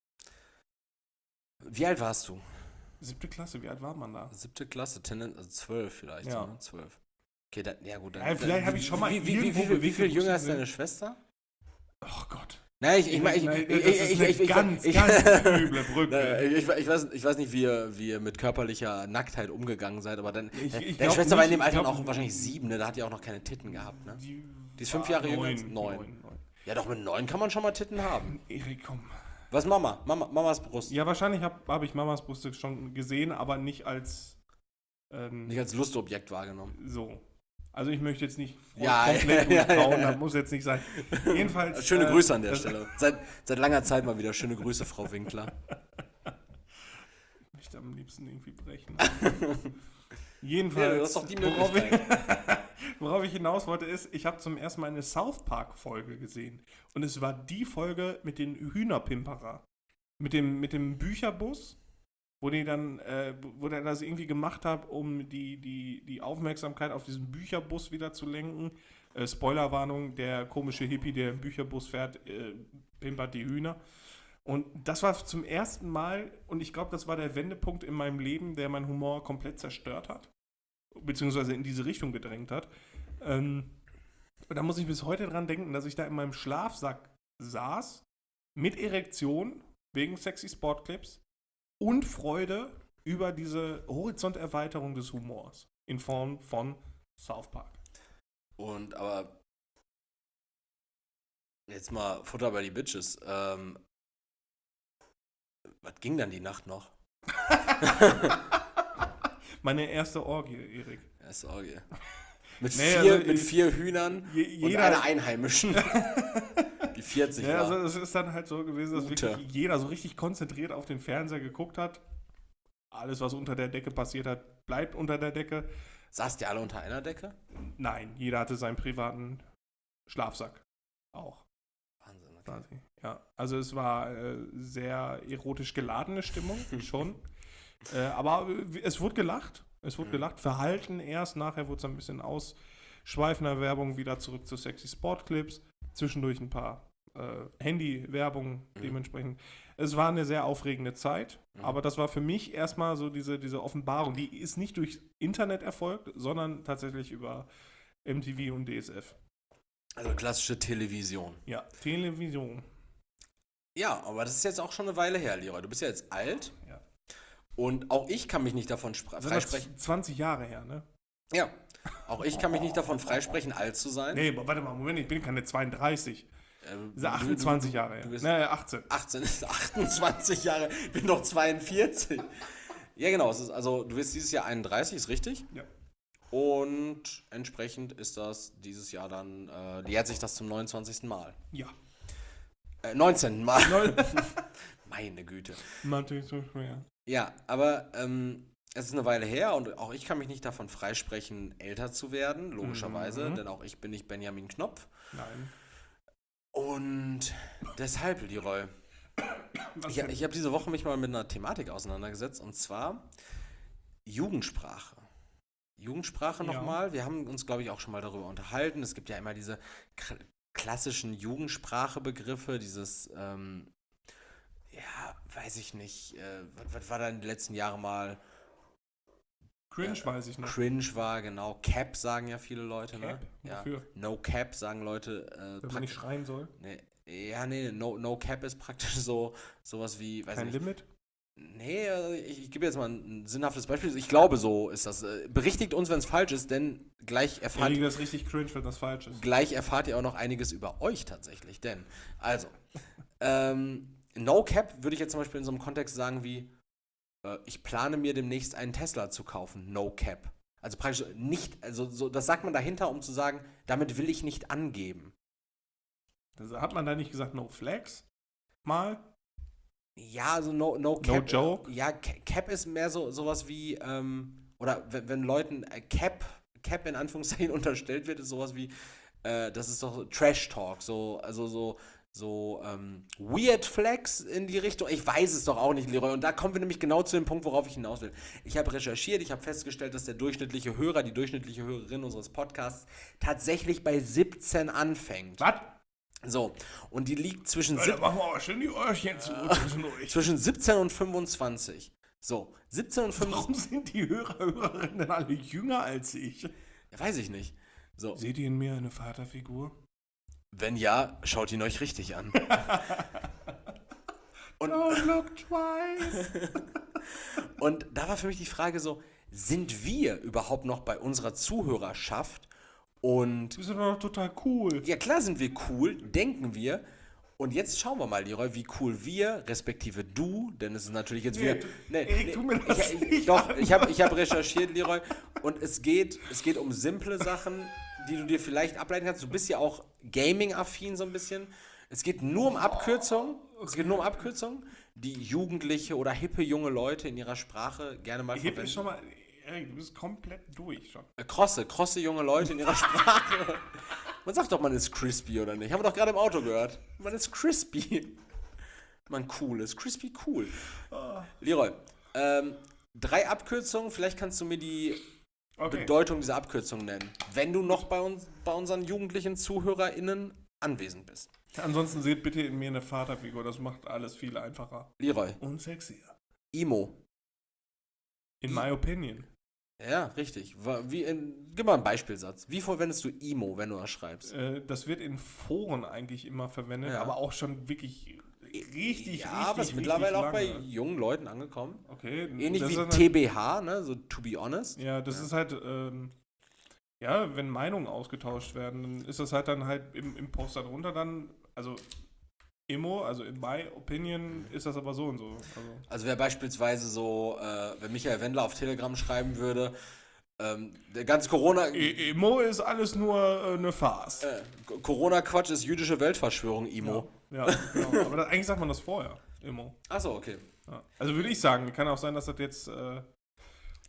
Wie alt warst du? Siebte Klasse, wie alt war man da? Siebte Klasse, Tenden, also zwölf vielleicht, Ja. ne? Zwölf. Okay, dann, ja gut. Dann, Ja, vielleicht dann- habe ich schon mal wie, wie, wie, irgendwo wie, wie, wie bewegte viel jünger Brüste ist deine gesehen. Schwester? Oh Gott. Nein, ich, ich, mein, ich, Nein, ich, das ich, ist ich, eine ich, ich, ganz, ich, ganz üble Brücke. Nein, ich, ich, weiß, ich weiß nicht, wie ihr, wie ihr mit körperlicher Nacktheit umgegangen seid, aber dann, Ich- ich deine glaub Schwester war in nicht, dem Alter ich glaub- auch wahrscheinlich sieben, ne? Da hat die auch noch keine Titten gehabt, ne? Die, Die ist fünf war Jahre jünger als- neun, neun. neun, neun. Ja, doch mit neun kann man schon mal Titten haben. Erik, komm. Was Mama? Mama Mamas Brust. Ja, wahrscheinlich habe hab ich Mamas Brüste schon gesehen, aber nicht als ähm, Nicht als Lustobjekt wahrgenommen. so. Also ich möchte jetzt nicht Ja, komplett ja, ja, durchkauen, ja. das muss jetzt nicht sein. Jedenfalls. Schöne äh, Grüße an der das- Stelle. Seit, seit langer Zeit mal wieder schöne Grüße, Frau Winkler. Ich möchte am liebsten irgendwie brechen. Ja, Jedenfalls, das ist doch die worauf, ich, Möglichkeit. worauf ich hinaus wollte, ist, ich habe zum ersten Mal eine South Park-Folge gesehen. Und es war die Folge mit den Hühnerpimperer. Mit dem, mit dem Bücherbus, wo die dann, äh, wo der das irgendwie gemacht hat, um die, die, die Aufmerksamkeit auf diesen Bücherbus wieder zu lenken. Äh, Spoilerwarnung, der komische Hippie, der im Bücherbus fährt, äh, pimpert die Hühner. Und das war zum ersten Mal, und ich glaube, das war der Wendepunkt in meinem Leben, der meinen Humor komplett zerstört hat, beziehungsweise in diese Richtung gedrängt hat. Ähm, und da muss ich bis heute dran denken, dass ich da in meinem Schlafsack saß, mit Erektion, wegen Sexy Sport Clips, und Freude über diese Horizonterweiterung des Humors in Form von South Park. Und aber jetzt mal Futter bei die Bitches. Ähm, was ging dann die Nacht noch? Meine erste Orgie, Erik. Erste Orgie. Mit, Nee, vier, also, mit ich- vier Hühnern Je, und jeder, einer Einheimischen, die vierzig ja, war. also es ist dann halt so gewesen, dass Ute. wirklich jeder so richtig konzentriert auf den Fernseher geguckt hat. Alles, was unter der Decke passiert hat, bleibt unter der Decke. Saßt ihr alle unter einer Decke? Nein, jeder hatte seinen privaten Schlafsack. Auch. Wahnsinn, okay. Quasi. Ja, also es war äh, sehr erotisch geladene Stimmung, schon. Äh, aber äh, es wurde gelacht. Es wurde Mhm. gelacht. Verhalten erst, nachher wurde es ein bisschen ausschweifender Werbung, wieder zurück zu sexy Sportclips. Zwischendurch ein paar äh, Handy-Werbung Mhm. dementsprechend. Es war eine sehr aufregende Zeit, Mhm. aber das war für mich erstmal so diese, diese Offenbarung. Die ist nicht durch Internet erfolgt, sondern tatsächlich über M T V und D S F. Also klassische Television. Ja, Television. Ja, aber das ist jetzt auch schon eine Weile her, Leroy. Du bist ja jetzt alt. Ja. Und auch ich kann mich nicht davon spra- Das ist das freisprechen. zwanzig Jahre her, ne? Ja, auch ich kann mich nicht davon freisprechen, alt zu sein. Nee, aber warte mal, Moment, ich bin keine zweiunddreißig. Ähm, Das ist achtundzwanzig du, Jahre du, her. du bist Naja, achtzehn. achtzehn, achtundzwanzig Jahre, ich bin doch zweiundvierzig. Ja, genau. Es ist, also, du wirst dieses Jahr einunddreißig, ist richtig? Ja. Und entsprechend ist das dieses Jahr dann, äh, jährt sich das zum neunundzwanzigsten Mal. Ja. Äh, neunzehnten Mal. Neu- Meine Güte. Natürlich so schwer. Ja, aber ähm, es ist eine Weile her und auch ich kann mich nicht davon freisprechen, älter zu werden, logischerweise, Mhm. denn auch ich bin nicht Benjamin Knopf. Nein. Und deshalb, Leroy, Was ich, denn? ich habe diese Woche mich mal mit einer Thematik auseinandergesetzt und zwar Jugendsprache. Jugendsprache Ja. nochmal. Wir haben uns, glaube ich, auch schon mal darüber unterhalten. Es gibt ja immer diese k- klassischen Jugendsprachebegriffe, dieses, ähm, ja, weiß ich nicht, äh, was, was war da in den letzten Jahren mal Cringe äh, weiß ich noch. cringe war, genau. Cap sagen ja viele Leute, Cap? ne? Ja. Wofür? No Cap sagen Leute. Äh, Wenn man praktisch- nicht schreien soll. nee, ja, nee, no, no Cap ist praktisch so sowas wie, weiß Kein nicht. Limit. Nee, also ich, ich gebe jetzt mal ein, ein sinnhaftes Beispiel. Ich glaube, so ist das. Äh, Berichtigt uns, wenn es falsch ist, denn gleich erfahrt, Ja, das ist richtig cringe, wenn das falsch ist. gleich erfahrt ihr auch noch einiges über euch tatsächlich. Denn, also, ähm, No Cap würde ich jetzt zum Beispiel in so einem Kontext sagen wie, äh, ich plane mir demnächst einen Tesla zu kaufen. No Cap. Also praktisch nicht, also so, das sagt man dahinter, um zu sagen, damit will ich nicht angeben. Das, hat man da nicht gesagt No Flex? Mal? Ja, also no, no Cap. Joke? Ja, Ca- Cap ist mehr so sowas wie, ähm, oder wenn, wenn Leuten äh, Cap, Cap in Anführungszeichen unterstellt wird, ist sowas wie, äh, das ist doch so Trash Talk, so, also so, so ähm, Weird Flex in die Richtung. Ich weiß es doch auch nicht, Leroy. Und da kommen wir nämlich genau zu dem Punkt, worauf ich hinaus will. Ich habe recherchiert, ich habe festgestellt, dass der durchschnittliche Hörer, die durchschnittliche Hörerin unseres Podcasts tatsächlich bei siebzehn anfängt. Was? So, und die liegt zwischen Leute, sieb- machen wir aber schön die Öhrchen zu zwischendurch. zwischen siebzehn und fünfundzwanzig. So, siebzehn und Warum fünfundzwanzig. sind die Hörer, Hörerinnen denn alle jünger als ich? Ja, weiß ich nicht. So, Seht ihr in mir eine Vaterfigur? wenn ja, schaut ihn euch richtig an. Und- Don't look twice. Und da war für mich die Frage so, sind wir überhaupt noch bei unserer Zuhörerschaft? Und Du bist doch total cool. ja, klar sind wir cool, denken wir. Und jetzt schauen wir mal, Leroy, wie cool wir, respektive du, denn es ist natürlich jetzt wieder... Nee, Erik, tu mir das ich, ich, nicht Doch, an. ich habe ich hab recherchiert, Leroy, und es geht, es geht um simple Sachen, die du dir vielleicht ableiten kannst. Du bist ja auch Gaming-affin so ein bisschen. Es geht nur um Abkürzungen. Es geht nur um Abkürzungen, die Jugendliche oder hippe junge Leute in ihrer Sprache gerne mal Hip ist verwenden. schon mal. Erik, du bist komplett durch schon. Äh, Krosse, krosse junge Leute in ihrer Sprache. Man sagt doch, man ist crispy, oder nicht? Haben wir doch gerade im Auto gehört. Man ist crispy. Man cool ist. Crispy cool. Leroy, ähm, drei Abkürzungen. Vielleicht kannst du mir die Okay. Bedeutung dieser Abkürzung nennen. Wenn du noch bei uns, bei unseren jugendlichen ZuhörerInnen anwesend bist. Ansonsten seht bitte in mir eine Vaterfigur. Das macht alles viel einfacher. Leroy, Und sexier. Emo. In my opinion. Ja, richtig. Wa- Wie in, gib mal einen Beispielsatz. Wie verwendest du Emo, wenn du das schreibst? Äh, das wird in Foren eigentlich immer verwendet, Ja. aber auch schon wirklich richtig, ja, richtig, aber ist richtig mittlerweile auch lange. bei jungen Leuten angekommen. Okay. Ähnlich das wie ist halt- T B H, ne? So to be honest. Ja, das Ja. ist halt, ähm, ja, wenn Meinungen ausgetauscht werden, dann ist das halt dann halt im, im Post darunter dann, also Emo, also in my opinion ist das aber so und so. Also, Also wer beispielsweise so, äh, wenn Michael Wendler auf Telegram schreiben würde, ähm, der ganze Corona... E- Emo ist alles nur äh, eine Farce. Äh, Corona-Quatsch ist jüdische Weltverschwörung, Emo. Ja, ja genau. Aber das, eigentlich sagt man das vorher, Emo. Achso, okay. Ja. Also würde ich sagen, kann auch sein, dass das jetzt äh,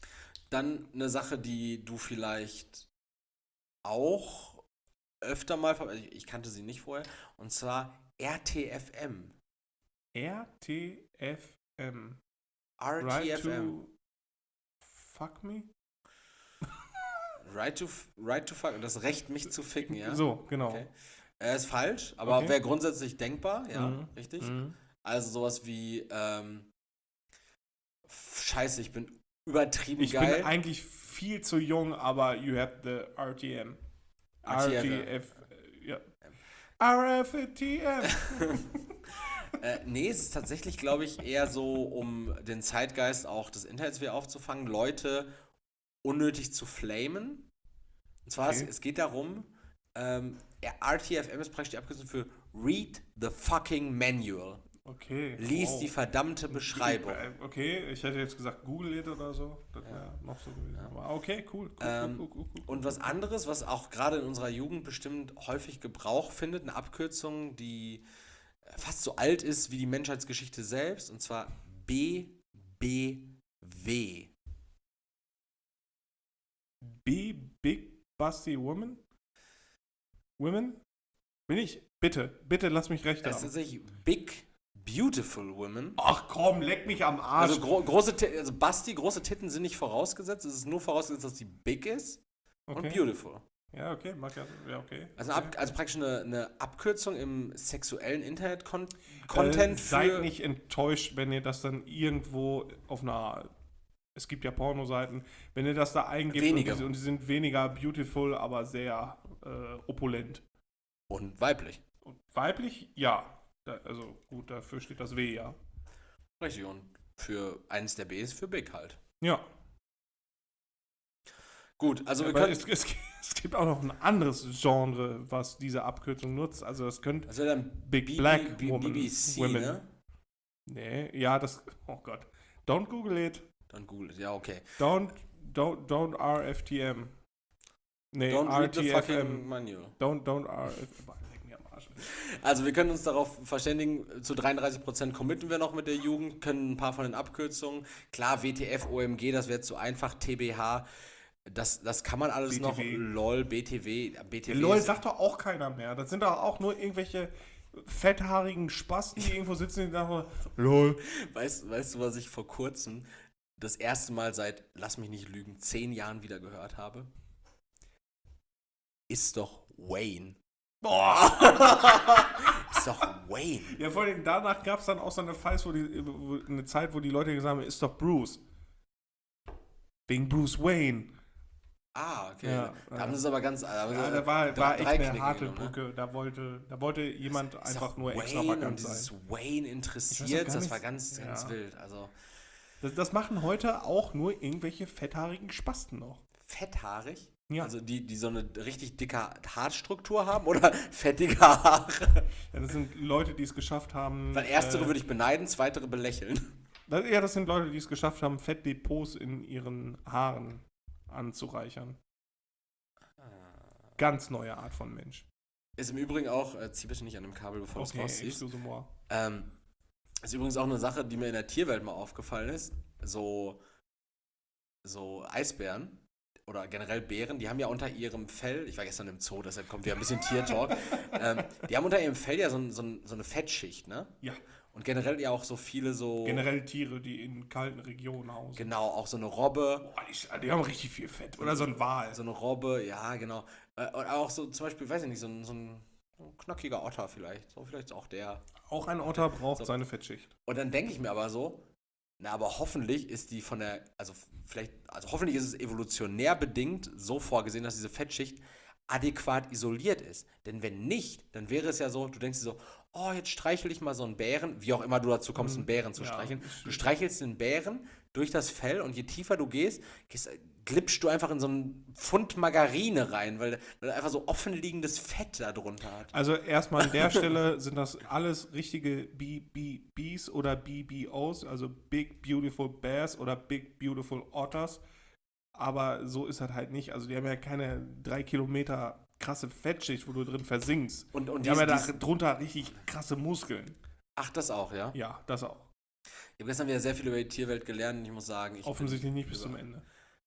Dann eine Sache, die du vielleicht auch öfter mal, ver- ich ich kannte sie nicht vorher, und zwar R T F M. R T F M. R T F M. to fuck me? Right to, f- right to fuck, das Recht, mich zu ficken, ja? So, genau. Okay. Er ist falsch, aber Okay. wäre grundsätzlich denkbar, ja, Mhm. richtig? Mhm. Also sowas wie, ähm, f- Scheiße, ich bin übertrieben Ich geil. bin eigentlich viel zu jung, aber you have the R T M. R T F M. R T F, äh, ja. R F T M. Äh, nee, es ist tatsächlich, glaube ich, eher so, um den Zeitgeist auch des Internets wieder aufzufangen, Leute unnötig zu flamen. Und zwar, Okay. es, es geht darum, ähm, R T F M ist praktisch die Abkürzung für Read the fucking Manual. Okay. Lies wow. die verdammte Beschreibung. Äh, Okay, ich hätte jetzt gesagt, Google it oder so. Das wäre noch so gewesen. Aber okay, cool. cool, Ähm, cool, cool, cool, cool. Und was anderes, was auch gerade in unserer Jugend bestimmt häufig Gebrauch findet, eine Abkürzung, die fast so alt ist wie die Menschheitsgeschichte selbst, und zwar B B W. B Big Busty Woman? Women? Bin ich? Bitte, bitte lass mich recht Das ist haben. tatsächlich Big Beautiful Women. Ach komm, leck mich am Arsch. Also, gro große Ti- also Basti, große Titten sind nicht vorausgesetzt. Es ist nur vorausgesetzt, dass sie big ist und okay. beautiful. Ja, okay, mag ja, ja okay. Also, eine Ab also praktisch eine, eine Abkürzung im sexuellen Internet-Content äh, für... Seid nicht enttäuscht, wenn ihr das dann irgendwo auf einer, es gibt ja Pornoseiten, wenn ihr das da eingebt Weniger. Und, die, und die sind weniger beautiful, aber sehr äh, opulent. Und weiblich. Und weiblich, ja. Da, also gut, dafür steht das W, ja. Richtig. Und für eines der Bs für big halt. Ja. Gut, also wir Aber können... es, es, es gibt auch noch ein anderes Genre, was diese Abkürzung nutzt. Also das könnte Das wäre dann Big B- Black B- Woman, B B C, Women. ne? Nee, ja, das. Oh Gott. Don't Google it. Dann googelt, ja, okay. Don't, don't, don't R F T M. Nee, Don't read the R T F fucking M. manual. Don't, don't R F T M. Leck mir am Arsch. Also wir können uns darauf verständigen, zu dreiunddreißig Prozent committen wir noch mit der Jugend, können ein paar von den Abkürzungen, klar, W T F, O M G, das wäre zu einfach, T B H, das, das kann man alles B T W. noch, LOL, B T W, B T W LOL ist- sagt doch auch keiner mehr. Das sind doch auch nur irgendwelche fetthaarigen Spasten, die irgendwo sitzen und sagen, LOL. weißt, weißt du, was ich vor kurzem das erste Mal seit, lass mich nicht lügen, zehn Jahren wieder gehört habe? Ist doch Wayne. Boah. Ist doch Wayne. Ja, vor allem danach gab es dann auch so eine Phase, wo die, wo, eine Zeit, wo die Leute gesagt haben, ist doch Bruce. Wegen Bruce Wayne. Ah, okay. Ja, da ja. haben sie es aber ganz... Da, haben sie Ja, da war, drei- war echt drei eine Knicke harte genommen, ne? Brücke. Da wollte, da wollte jemand Ist einfach doch nur Wayne extravagant und sein. dieses Wayne Ich interessiert, weiß doch gar das war nicht- ganz, ja. ganz wild. Also Das, das machen heute auch nur irgendwelche fetthaarigen Spasten noch. fetthaarig, Ja. also die, die so eine richtig dicke Haarstruktur haben oder fettige Haare. Ja, das sind Leute, die es geschafft haben. Weil erstere äh, würde ich beneiden, zweitere belächeln. das, ja, das sind Leute, die es geschafft haben, Fettdepots in ihren Haaren anzureichern. Ganz neue Art von Mensch. Ist im Übrigen auch, äh, zieh bitte nicht an dem Kabel, bevor du es Okay, rausziehst. excuse moi. Ähm, ist übrigens auch eine Sache, die mir in der Tierwelt mal aufgefallen ist. So, so Eisbären oder generell Bären, die haben ja unter ihrem Fell, ich war gestern im Zoo, deshalb kommt wieder ein bisschen Tiertalk, ähm, die haben unter ihrem Fell ja so, ein- so, ein- so eine Fettschicht, ne? Ja, Und generell ja auch so viele so, generell Tiere, die in kalten Regionen hausen. genau, auch so eine Robbe, Boah, die, die haben richtig viel Fett. Oder so ein Wal. so eine Robbe, ja, genau. Äh, und auch so zum Beispiel, weiß ich nicht, so ein, so ein, so ein knackiger Otter vielleicht, so vielleicht auch der. Auch ein Otter braucht So. seine Fettschicht. Und dann denke ich mir aber so, na, aber hoffentlich ist die von der, also vielleicht, also hoffentlich ist es evolutionär bedingt so vorgesehen, dass diese Fettschicht adäquat isoliert ist. Denn wenn nicht, dann wäre es ja so, du denkst dir so, oh, jetzt streichel ich mal so einen Bären, wie auch immer du dazu kommst, einen Bären zu Ja, streicheln. das Du stimmt. streichelst den Bären durch das Fell und je tiefer du gehst, gehst glitschst du einfach in so einen Pfund Margarine rein, weil, weil er einfach so offenliegendes Fett da drunter hat. Also erstmal an der Stelle sind das alles richtige B B Bs oder B B Os, also Big Beautiful Bears oder Big Beautiful Otters. Aber so ist das halt nicht. Also die haben ja keine drei Kilometer krasse Fettschicht, wo du drin versinkst. Und, und Die haben ja dies- da dies- drunter richtig krasse Muskeln. ach, das auch, ja? Ja, das auch. Ich habe gestern wieder sehr viel über die Tierwelt gelernt und ich muss sagen, ich Offensichtlich bin nicht bis über- zum Ende.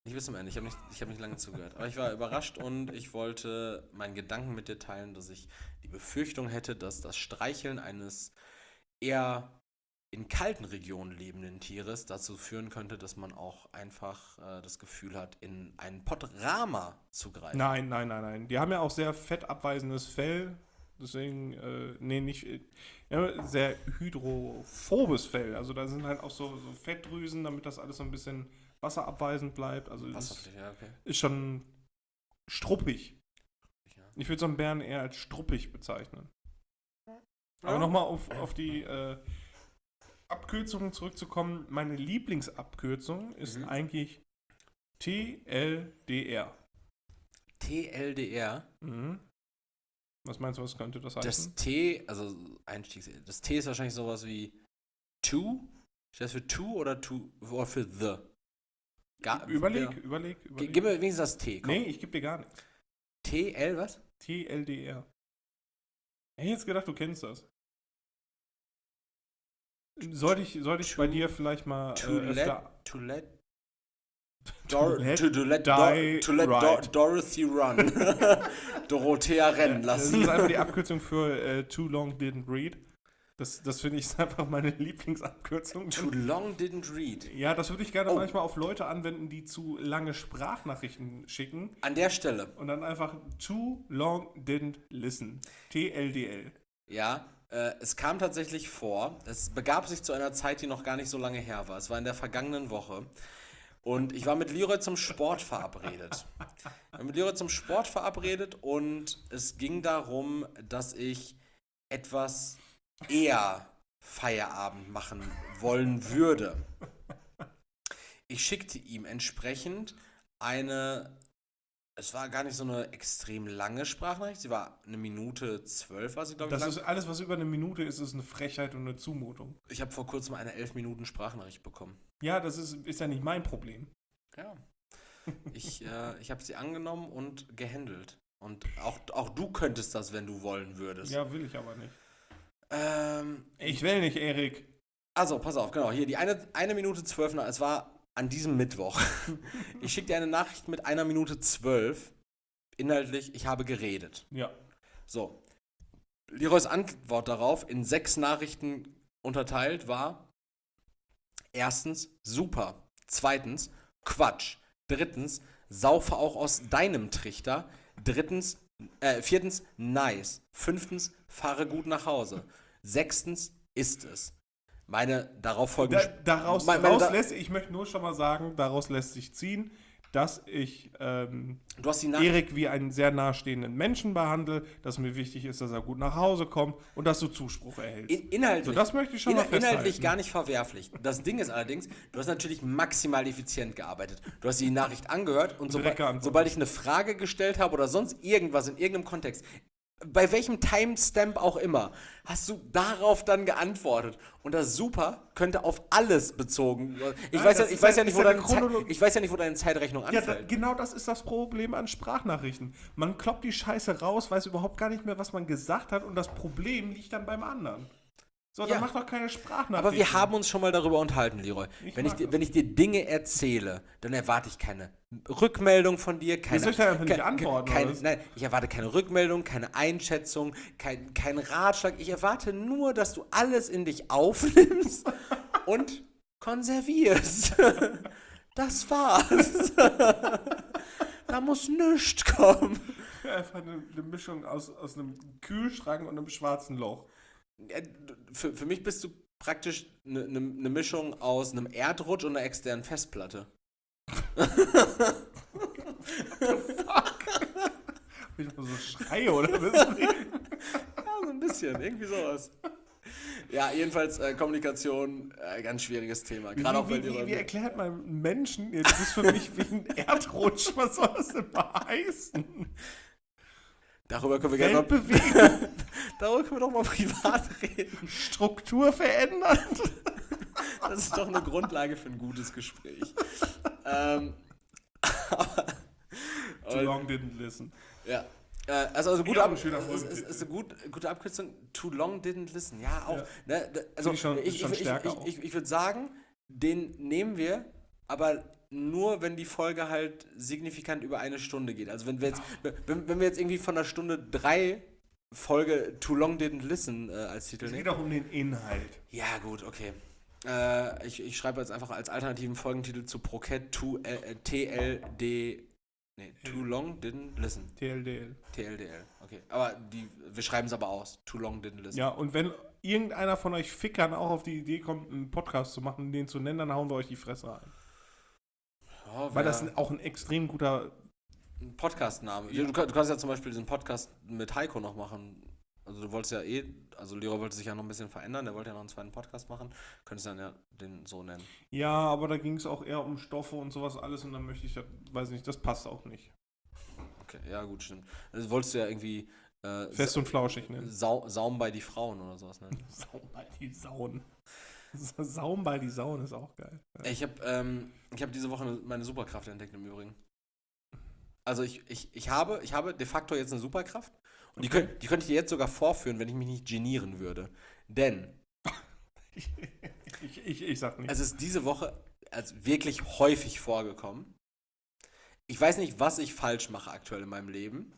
Nicht bis zum Ende, ich habe nicht, ich hab nicht lange zugehört. Aber ich war überrascht und ich wollte meinen Gedanken mit dir teilen, dass ich die Befürchtung hätte, dass das Streicheln eines eher in kalten Regionen lebenden Tieres dazu führen könnte, dass man auch einfach äh, das Gefühl hat, in einen Pott Rama zu greifen. Nein, nein, nein, nein. Die haben ja auch sehr fettabweisendes Fell. Deswegen, äh, nee, nicht, äh, ja, sehr hydrophobes Fell. Also da sind halt auch so, so Fettdrüsen, damit das alles so ein bisschen wasserabweisend bleibt. Also das Wasserpflicht, ja, okay. ist schon struppig. Ja. Ich würde so einen Bären eher als struppig bezeichnen. Aber Ja. nochmal auf, auf die äh, Abkürzungen zurückzukommen. Meine Lieblingsabkürzung ist Mhm. eigentlich T L D R. T L D R. Mhm. Was meinst du, was könnte das heißen? Das T, also Einstiegs, das T ist wahrscheinlich sowas wie to. Steht das für to oder to oder für the? Gar, überleg, ja. überleg, G- überleg. Gib mir wenigstens das T. Komm. Nee, ich gebe dir gar nichts. T L was? T L D R. Ich hätte jetzt gedacht, du kennst das. Sollte ich, sollte ich bei dir vielleicht mal To äh, let, öfter... to let, To Dor let to, to let, die Dor to let Dor right. Dorothy run. Dorothea rennen Das lassen. ist einfach die Abkürzung für äh, Too Long Didn't Read. Das, das finde ich ist einfach meine Lieblingsabkürzung. Too long didn't read. Ja, das würde ich gerne Oh. manchmal auf Leute anwenden, die zu lange Sprachnachrichten schicken. An der Stelle, Und dann einfach Too Long Didn't Listen. T L D L. ja, äh, es kam tatsächlich vor, es begab sich zu einer Zeit, die noch gar nicht so lange her war. Es war in der vergangenen Woche. Und ich war mit Leroy zum Sport verabredet. Ich war mit Leroy zum Sport verabredet und es ging darum, dass ich etwas eher Feierabend machen wollen würde. Ich schickte ihm entsprechend eine, es war gar nicht so eine extrem lange Sprachnachricht, sie war eine Minute zwölf, war sie, glaube ich, Das lang. ist alles, was über eine Minute ist, ist eine Frechheit und eine Zumutung. Ich habe vor kurzem eine elf Minuten Sprachnachricht bekommen. Ja, das ist, ist ja nicht mein Problem. Ja. Ich, äh, ich habe sie angenommen und gehandelt. Und auch, auch du könntest das, wenn du wollen würdest. Ja, will ich aber nicht. Ähm, Ich will nicht, Erik. also, pass auf, genau. Hier, die eine, eine Minute zwölf, es war an diesem Mittwoch. Ich schicke dir eine Nachricht mit einer Minute zwölf. Inhaltlich, ich habe geredet. Ja. So. Leroys Antwort darauf, in sechs Nachrichten unterteilt, war: Erstens, super. Zweitens, Quatsch. Drittens, saufe auch aus deinem Trichter. Drittens, äh, viertens, nice. Fünftens, fahre gut nach Hause. Sechstens, ist es. Meine darauf folgende... Da, daraus meine, meine, daraus da, lässt, ich möchte nur schon mal sagen, daraus lässt sich ziehen, dass ich ähm, du hast die Nachricht... Erik wie einen sehr nahestehenden Menschen behandle, dass mir wichtig ist, dass er gut nach Hause kommt und dass du Zuspruch erhältst. In, inhaltlich, So, das möchte ich schon mal festhalten. Inhaltlich gar nicht verwerflich. Das Ding ist allerdings, du hast natürlich maximal effizient gearbeitet. Du hast die Nachricht angehört und Direkt sobald, geantwortet. sobald ich eine Frage gestellt habe oder sonst irgendwas in irgendeinem Kontext, bei welchem Timestamp auch immer, hast du darauf dann geantwortet. Und das Super könnte auf alles bezogen. Ich, Nein, weiß, ja, das ich, ist weiß, ja ja- nicht, ist wo ja eine deine Zeit, Chronologie. ich weiß ja nicht, wo deine Zeitrechnung Ja, da, anfällt. genau das ist das Problem an Sprachnachrichten. Man kloppt die Scheiße raus, weiß überhaupt gar nicht mehr, was man gesagt hat und das Problem liegt dann beim anderen. So, Ja. dann mach doch keine Sprachnachrichten. Aber wir haben uns schon mal darüber unterhalten, Leroy. Ich Wenn ich, mag dir- das. wenn ich dir Dinge erzähle, dann erwarte ich keine Rückmeldung von dir, keine, soll ich da einfach nicht ke- antworten, keine, oder was? nein, ich erwarte keine Rückmeldung, keine Einschätzung, kein, kein Ratschlag. Ich erwarte nur, dass du alles in dich aufnimmst und konservierst. Das war's. Da muss nichts kommen. Einfach eine, eine Mischung aus, aus einem Kühlschrank und einem schwarzen Loch. Ja, Für, für mich bist du praktisch eine ne, ne Mischung aus einem Erdrutsch und einer externen Festplatte. Wenn ich mal so schreie oder was? Ja, so ein bisschen, irgendwie sowas. Ja, jedenfalls äh, Kommunikation, äh, ganz schwieriges Thema. Gerade auch wie, weil wie, wie, wie die erklärt man einem Menschen, ja, das ist für mich wie ein Erdrutsch, was soll das denn mal heißen? Darüber können wir gerne mal, Weltbewegung, darüber können wir doch mal privat reden. Struktur verändert. Das ist doch eine Grundlage für ein gutes Gespräch. ähm, aber, Too long didn't listen. ja. Äh, also, also gute, Ja, Ab ein schöner ist, ist, Folgentitel. ist eine gut, gute Abkürzung. Too long didn't listen. Ja, auch. Ja. Ne, d- also ich schon- ich, schon ich, stärker ich, auch. ich, ich, ich würde sagen, den nehmen wir, aber nur, wenn die Folge halt signifikant über eine Stunde geht. Also wenn wir jetzt, wenn, wenn wir jetzt irgendwie von der Stunde drei Folge Too Long Didn't Listen äh, als Titel Es nehmen. geht auch um den Inhalt. Ja, gut, okay. Äh, ich, ich schreibe jetzt einfach als alternativen Folgentitel zu Proket T L D. Nee, Too Long Didn't Listen. T L D L. T L D L, okay. Aber die, wir schreiben es aber aus. Too Long Didn't Listen. Ja, und wenn irgendeiner von euch Fickern auch auf die Idee kommt, einen Podcast zu machen, den zu nennen, dann hauen wir euch die Fresse rein. Ja, Weil das auch ein extrem guter... ein Podcast-Name. Ja. Du, du kannst ja zum Beispiel diesen Podcast mit Heiko noch machen. Also du wolltest ja eh, also Leroy wollte sich ja noch ein bisschen verändern, der wollte ja noch einen zweiten Podcast machen. Könntest dann ja den so nennen. Ja, aber da ging es auch eher um Stoffe und sowas alles und dann möchte ich, das, weiß nicht, das passt auch nicht. Okay, ja gut, stimmt. Das wolltest du ja irgendwie äh, Fest und flauschig nennen. Sau, Saum bei die Frauen oder sowas nennen. Saum bei die Sauen. Saum bei die Sauen ist auch geil. Ja. Ich habe ähm, ich hab diese Woche meine Superkraft entdeckt im Übrigen. Also ich, ich, ich, habe, ich habe de facto jetzt eine Superkraft und die, Okay. könnt, die könnte ich dir jetzt sogar vorführen, wenn ich mich nicht genieren würde. Denn Ich, ich, ich sag nicht. es ist diese Woche also wirklich häufig vorgekommen. Ich weiß nicht, was ich falsch mache aktuell in meinem Leben,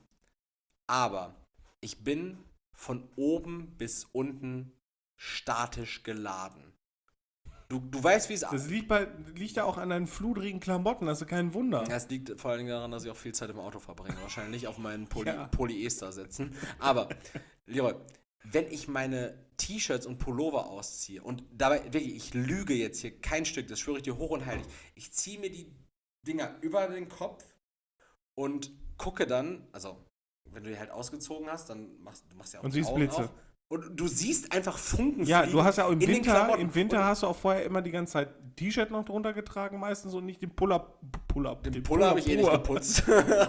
aber ich bin von oben bis unten statisch geladen. Du, du weißt, wie es Das liegt, bei, liegt ja auch an deinen fludrigen Klamotten, das ist kein Wunder. Das liegt vor allen Dingen daran, dass ich auch viel Zeit im Auto verbringe. Wahrscheinlich auf meinen Poly Ja. Polyester-Sätzen. Aber, Leroy, wenn ich meine T-Shirts und Pullover ausziehe und dabei, wirklich, ich lüge jetzt hier kein Stück, das schwöre ich dir hoch und heilig, ich ziehe mir die Dinger über den Kopf und gucke dann, also, wenn du die halt ausgezogen hast, dann machst du machst ja auch Und die siehst Augen Blitze. auf. Und du siehst einfach Funken Ja, fliegen du hast ja auch im in den Winter, Klamotten. im Winter Und hast du auch vorher immer die ganze Zeit ein T-Shirt noch drunter getragen meistens und nicht den Pull-up. Pull-up. den Puller habe ich eh nicht pur. geputzt.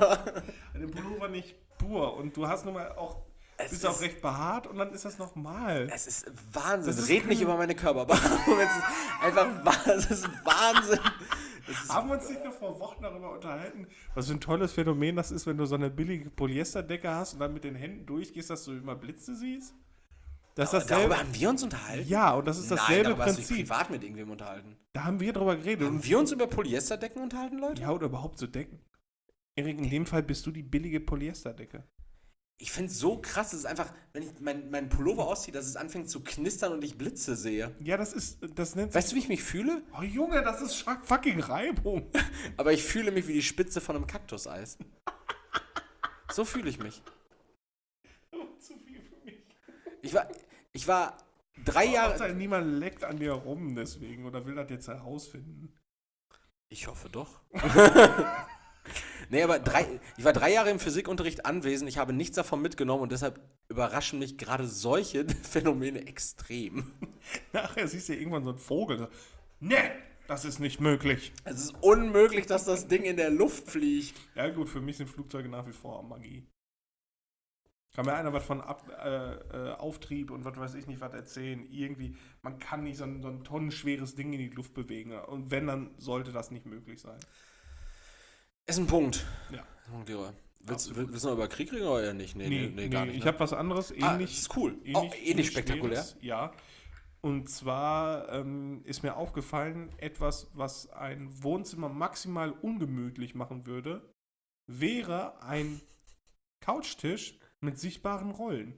Den Pullover nicht pur. Und du hast nun mal auch, Es bist auch ist- recht behaart und dann ist das nochmal. Es ist Wahnsinn. Das ist Red nicht kein- über meine Körperbehaarung. Es ist einfach wahr- es ist Wahnsinn. Es ist, Haben wir uns nicht noch vor Wochen darüber unterhalten, was für ein tolles Phänomen das ist, wenn du so eine billige Polyesterdecke hast und dann mit den Händen durchgehst, dass du immer Blitze siehst? Das ist dasselbe. darüber haben wir uns unterhalten? Ja, und das ist Nein, dasselbe darüber hast du dich Prinzip. privat mit irgendwem unterhalten. Da haben wir drüber geredet. Haben Und wir uns über Polyesterdecken unterhalten, Leute? ja, oder überhaupt so Decken. Erik, in dem Fall bist du die billige Polyesterdecke. Ich finde es so krass, es ist einfach, wenn ich meinen mein Pullover ausziehe, dass es anfängt zu knistern und ich Blitze sehe. Ja, das ist, das nennt sich. Weißt du, wie ich mich fühle? Oh Junge, das ist scha- fucking Reibung. Aber ich fühle mich wie die Spitze von einem Kaktuseis. So fühle ich mich. Zu viel für mich. Ich war, ich war drei Jahre... Hauptsache, niemand leckt an dir rum deswegen oder will das jetzt herausfinden. Ich hoffe doch. Nee, aber drei, ich war drei Jahre im Physikunterricht anwesend, ich habe nichts davon mitgenommen und deshalb überraschen mich gerade solche Phänomene extrem. Nachher siehst du irgendwann so einen Vogel. So, ne, das ist nicht möglich. Es ist unmöglich, dass das Ding in der Luft fliegt. Ja gut, für mich sind Flugzeuge nach wie vor Magie. Kann mir einer was von Ab, äh, äh, Auftrieb und was weiß ich nicht was erzählen. Irgendwie, man kann nicht so ein, so ein tonnenschweres Ding in die Luft bewegen. Und wenn, dann sollte das nicht möglich sein. Ist ein Punkt. Ja. Punkt, Leroy. Willst, Absolut. will- willst du noch über Krieg reden oder eher nicht? Nee, nee, nee, gar nicht. Ich Ne? habe was anderes, ähnlich. Ah, das ist cool. ähnlich, Oh, ähnlich spektakulär. Schweres, ja. Und zwar ähm, ist mir aufgefallen, etwas, was ein Wohnzimmer maximal ungemütlich machen würde, wäre ein Couchtisch mit sichtbaren Rollen.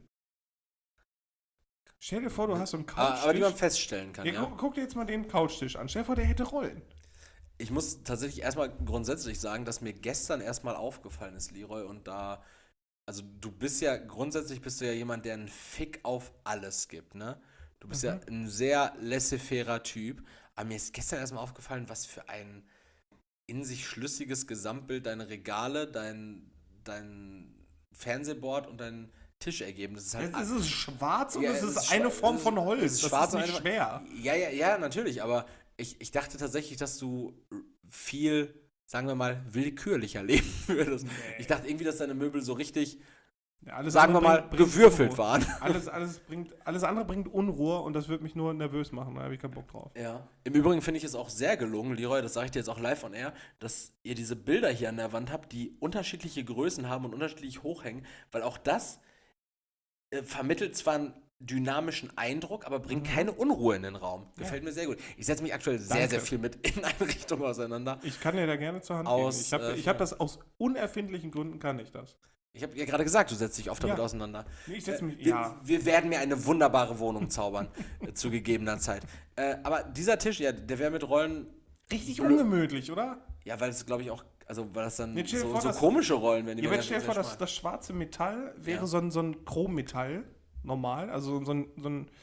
Stell dir vor, du hast so einen Ah, aber die man Couchtisch. feststellen kann, Ja, ja. guck, guck dir jetzt mal den Couchtisch an. Stell dir vor, der hätte Rollen. Ich muss tatsächlich erstmal grundsätzlich sagen, dass mir gestern erstmal aufgefallen ist, Leroy, und da, also du bist ja, grundsätzlich bist du ja jemand, der einen Fick auf alles gibt, ne? Du bist Mhm. ja ein sehr laissez-fairer Typ, aber mir ist gestern erstmal aufgefallen, was für ein in sich schlüssiges Gesamtbild deine Regale, dein, dein Fernsehboard und dein Tisch ergeben. Das ist halt Es ist schwarz und Ja, es es ist ist eine schwa- Form es ist- von Holz. es ist Das schwarz ist und nicht eine- schwer. Ja, ja, ja, natürlich, aber ich, ich dachte tatsächlich, dass du viel, sagen wir mal, willkürlicher leben würdest. Nee. Ich dachte irgendwie, dass deine Möbel so richtig, Ja, alles sagen wir andere mal, bringt- bringt gewürfelt Unruhe. waren. Alles, alles, bringt, alles andere bringt Unruhe und das wird mich nur nervös machen. Da habe ich keinen Bock drauf. Ja. Im Übrigen finde ich es auch sehr gelungen, Leroy, das sage ich dir jetzt auch live on air, dass ihr diese Bilder hier an der Wand habt, die unterschiedliche Größen haben und unterschiedlich hoch hängen, weil auch das äh, vermittelt zwar ein dynamischen Eindruck, aber bringt Mhm. keine Unruhe in den Raum. Gefällt Ja. mir sehr gut. Ich setze mich aktuell sehr, Danke. sehr viel mit Inneneinrichtungen auseinander. Ich kann dir da gerne zur Hand Aus, geben. Ich habe äh, ich hab das aus unerfindlichen Gründen, kann ich das. Ich habe ja gerade gesagt, du setzt dich oft damit Ja. auseinander. Nee, ich setze mich, Wir, ja. wir werden mir eine wunderbare Wohnung zaubern äh, zu gegebener Zeit. Äh, aber dieser Tisch, ja, der wäre mit Rollen, Richtig Blö- ungemütlich, oder? ja, weil es glaube ich auch, also weil das dann Nee, stell dir so, vor, so das- komische Rollen werden. Die Ja, werden aber stell dir sehr vor, das, schmal. das schwarze Metall wäre Ja. so ein, so ein Chrommetall, normal, also so ein, so ein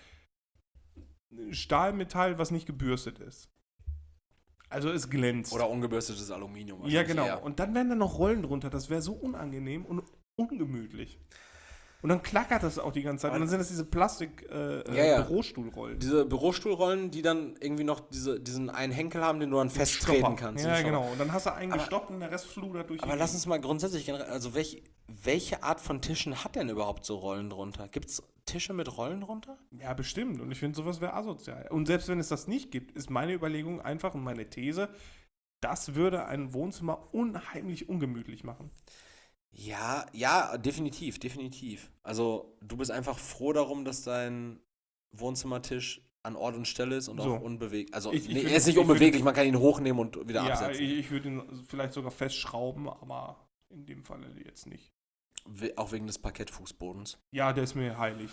Stahlmetall, was nicht gebürstet ist. Also es glänzt. Oder ungebürstetes Aluminium. ja, wahrscheinlich genau. eher. Und dann wären da noch Rollen drunter. Das wäre so unangenehm und ungemütlich. Und dann klackert das auch die ganze Zeit. Und dann sind das diese Plastik äh, äh, Ja, ja. Bürostuhlrollen. Diese Bürostuhlrollen, die dann irgendwie noch diese, diesen einen Henkel haben, den du dann festtreten Stopper. kannst. Ja, den Stopper. genau. Und dann hast du einen Aber- gestoppt und der Rest fludert durch Aber die lass uns mal grundsätzlich generell, also welch, welche Art von Tischen hat denn überhaupt so Rollen drunter? Gibt es Tische mit Rollen drunter? Ja, bestimmt. Und ich finde, sowas wäre asozial. Und selbst wenn es das nicht gibt, ist meine Überlegung einfach und meine These, das würde ein Wohnzimmer unheimlich ungemütlich machen. Ja, ja, definitiv, definitiv. Also du bist einfach froh darum, dass dein Wohnzimmertisch an Ort und Stelle ist und So. auch unbeweglich. Also Ich- ich nee, würd- er ist nicht ich würd- unbeweglich, man kann ihn hochnehmen und wieder Ja, absetzen. ich, ich würde ihn vielleicht sogar festschrauben, aber in dem Falle jetzt nicht. We- Auch wegen des Parkettfußbodens. Ja, der ist mir heilig.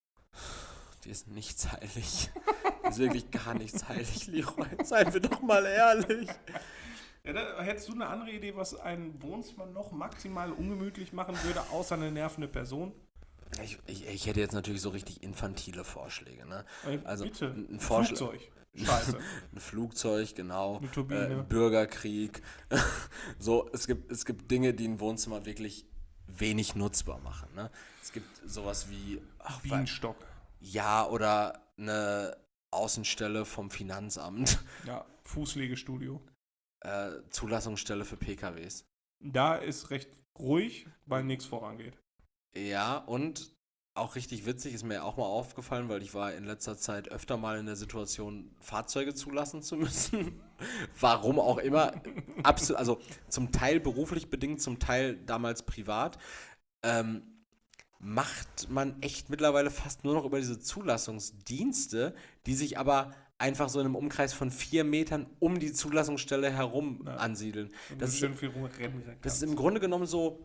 Dir ist nichts heilig. Dir ist wirklich gar nichts heilig, Leroy. Seien wir doch mal ehrlich. Ja, da, hättest du eine andere Idee, was ein Wohnzimmer noch maximal ungemütlich machen würde, außer eine nervende Person? Ich, ich, ich hätte jetzt natürlich so richtig infantile Vorschläge, ne? Äh, Also bitte. ein, ein Vorschlag. Flugzeug. Scheiße. Ein Flugzeug, genau. Eine Turbine. Äh, Bürgerkrieg. So, es gibt, es gibt Dinge, die ein Wohnzimmer wirklich wenig nutzbar machen. Ne? Es gibt sowas wie ach, Bienenstock. ja, oder eine Außenstelle vom Finanzamt, Ja, Fußlegestudio. äh, Zulassungsstelle für P K Ws. Da ist recht ruhig, weil nichts vorangeht. Ja, und auch richtig witzig, ist mir auch mal aufgefallen, weil ich war in letzter Zeit öfter mal in der Situation, Fahrzeuge zulassen zu müssen. Warum auch immer. Absolut, also zum Teil beruflich bedingt, zum Teil damals privat. Ähm, macht man echt mittlerweile fast nur noch über diese Zulassungsdienste, die sich aber einfach so in einem Umkreis von vier Metern um die Zulassungsstelle herum Ja. ansiedeln. Und Das du ist- schön viel rumrennen Das kannst. ist im Grunde genommen so,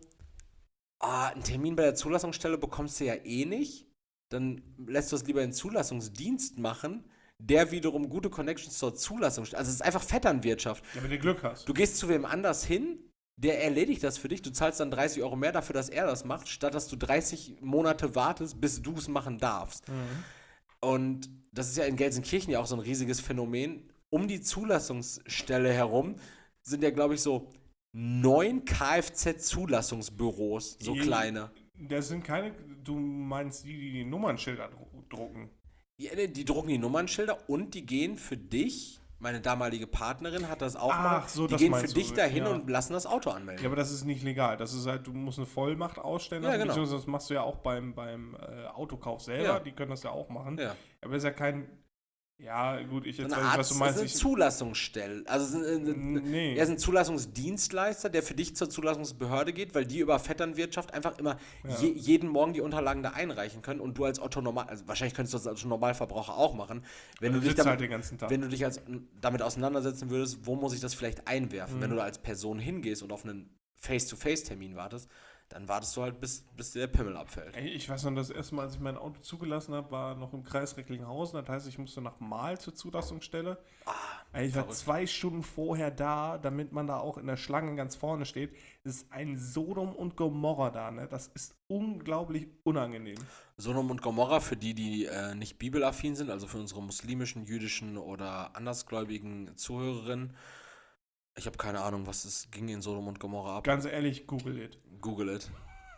ah, einen Termin bei der Zulassungsstelle bekommst du ja eh nicht. Dann lässt du es lieber in Zulassungsdienst machen, der wiederum gute Connections zur Zulassungsstelle. Also es ist einfach Vetternwirtschaft. Ja, wenn du Glück hast. Du gehst zu wem anders hin, der erledigt das für dich. Du zahlst dann dreißig Euro mehr dafür, dass er das macht, statt dass du dreißig Monate wartest, bis du es machen darfst. Mhm. Und das ist ja in Gelsenkirchen ja auch so ein riesiges Phänomen. Um die Zulassungsstelle herum sind ja, glaube ich, so neun Kfz-Zulassungsbüros, so Je- kleine. Das sind keine, du meinst die, die die Nummernschilder dru- drucken. Die, die drucken die Nummernschilder und die gehen für dich, meine damalige Partnerin hat das auch Ach, mal, so, die das gehen für meinst du, dich dahin ja. und lassen das Auto anmelden. Ja, aber das ist nicht legal. Das ist halt, du musst eine Vollmacht ausstellen Ja, lassen, genau. beziehungsweise das machst du ja auch beim, beim äh, Autokauf selber. Ja. Die können das ja auch machen. Ja. Aber das ist ja kein, ja gut, ich So jetzt eine weiß, Art, was du meinst. das ist eine Zulassungsstelle. Also es ist ein, ein, Nee. er ist ein Zulassungsdienstleister, der für dich zur Zulassungsbehörde geht, weil die über Vetternwirtschaft einfach immer Ja. je, jeden Morgen die Unterlagen da einreichen können und du als Otto Normal, also wahrscheinlich könntest du das als Normalverbraucher auch machen, wenn du du dich sitzt damit, halt den ganzen Tag. wenn du dich als, damit auseinandersetzen würdest, wo muss ich das vielleicht einwerfen? Mhm. Wenn du da als Person hingehst und auf einen Face-to-Face-Termin wartest, dann wartest du halt, bis, bis dir der Pimmel abfällt. Ey, ich weiß noch, das erste Mal, als ich mein Auto zugelassen habe, war noch im Kreis Recklinghausen. Das heißt, ich musste nach Mahl zur Zulassungsstelle. Ey, ich war verrückt. zwei Stunden vorher da, damit man da auch in der Schlange ganz vorne steht. Das ist ein Sodom und Gomorra da, ne? Das ist unglaublich unangenehm. Sodom und Gomorra, für die, die äh, nicht bibelaffin sind, also für unsere muslimischen, jüdischen oder andersgläubigen Zuhörerinnen. Ich habe keine Ahnung, was es ging in Sodom und Gomorra ab. Ganz ehrlich, google it. Google it.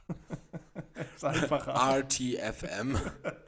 Ist einfacher. R T F M.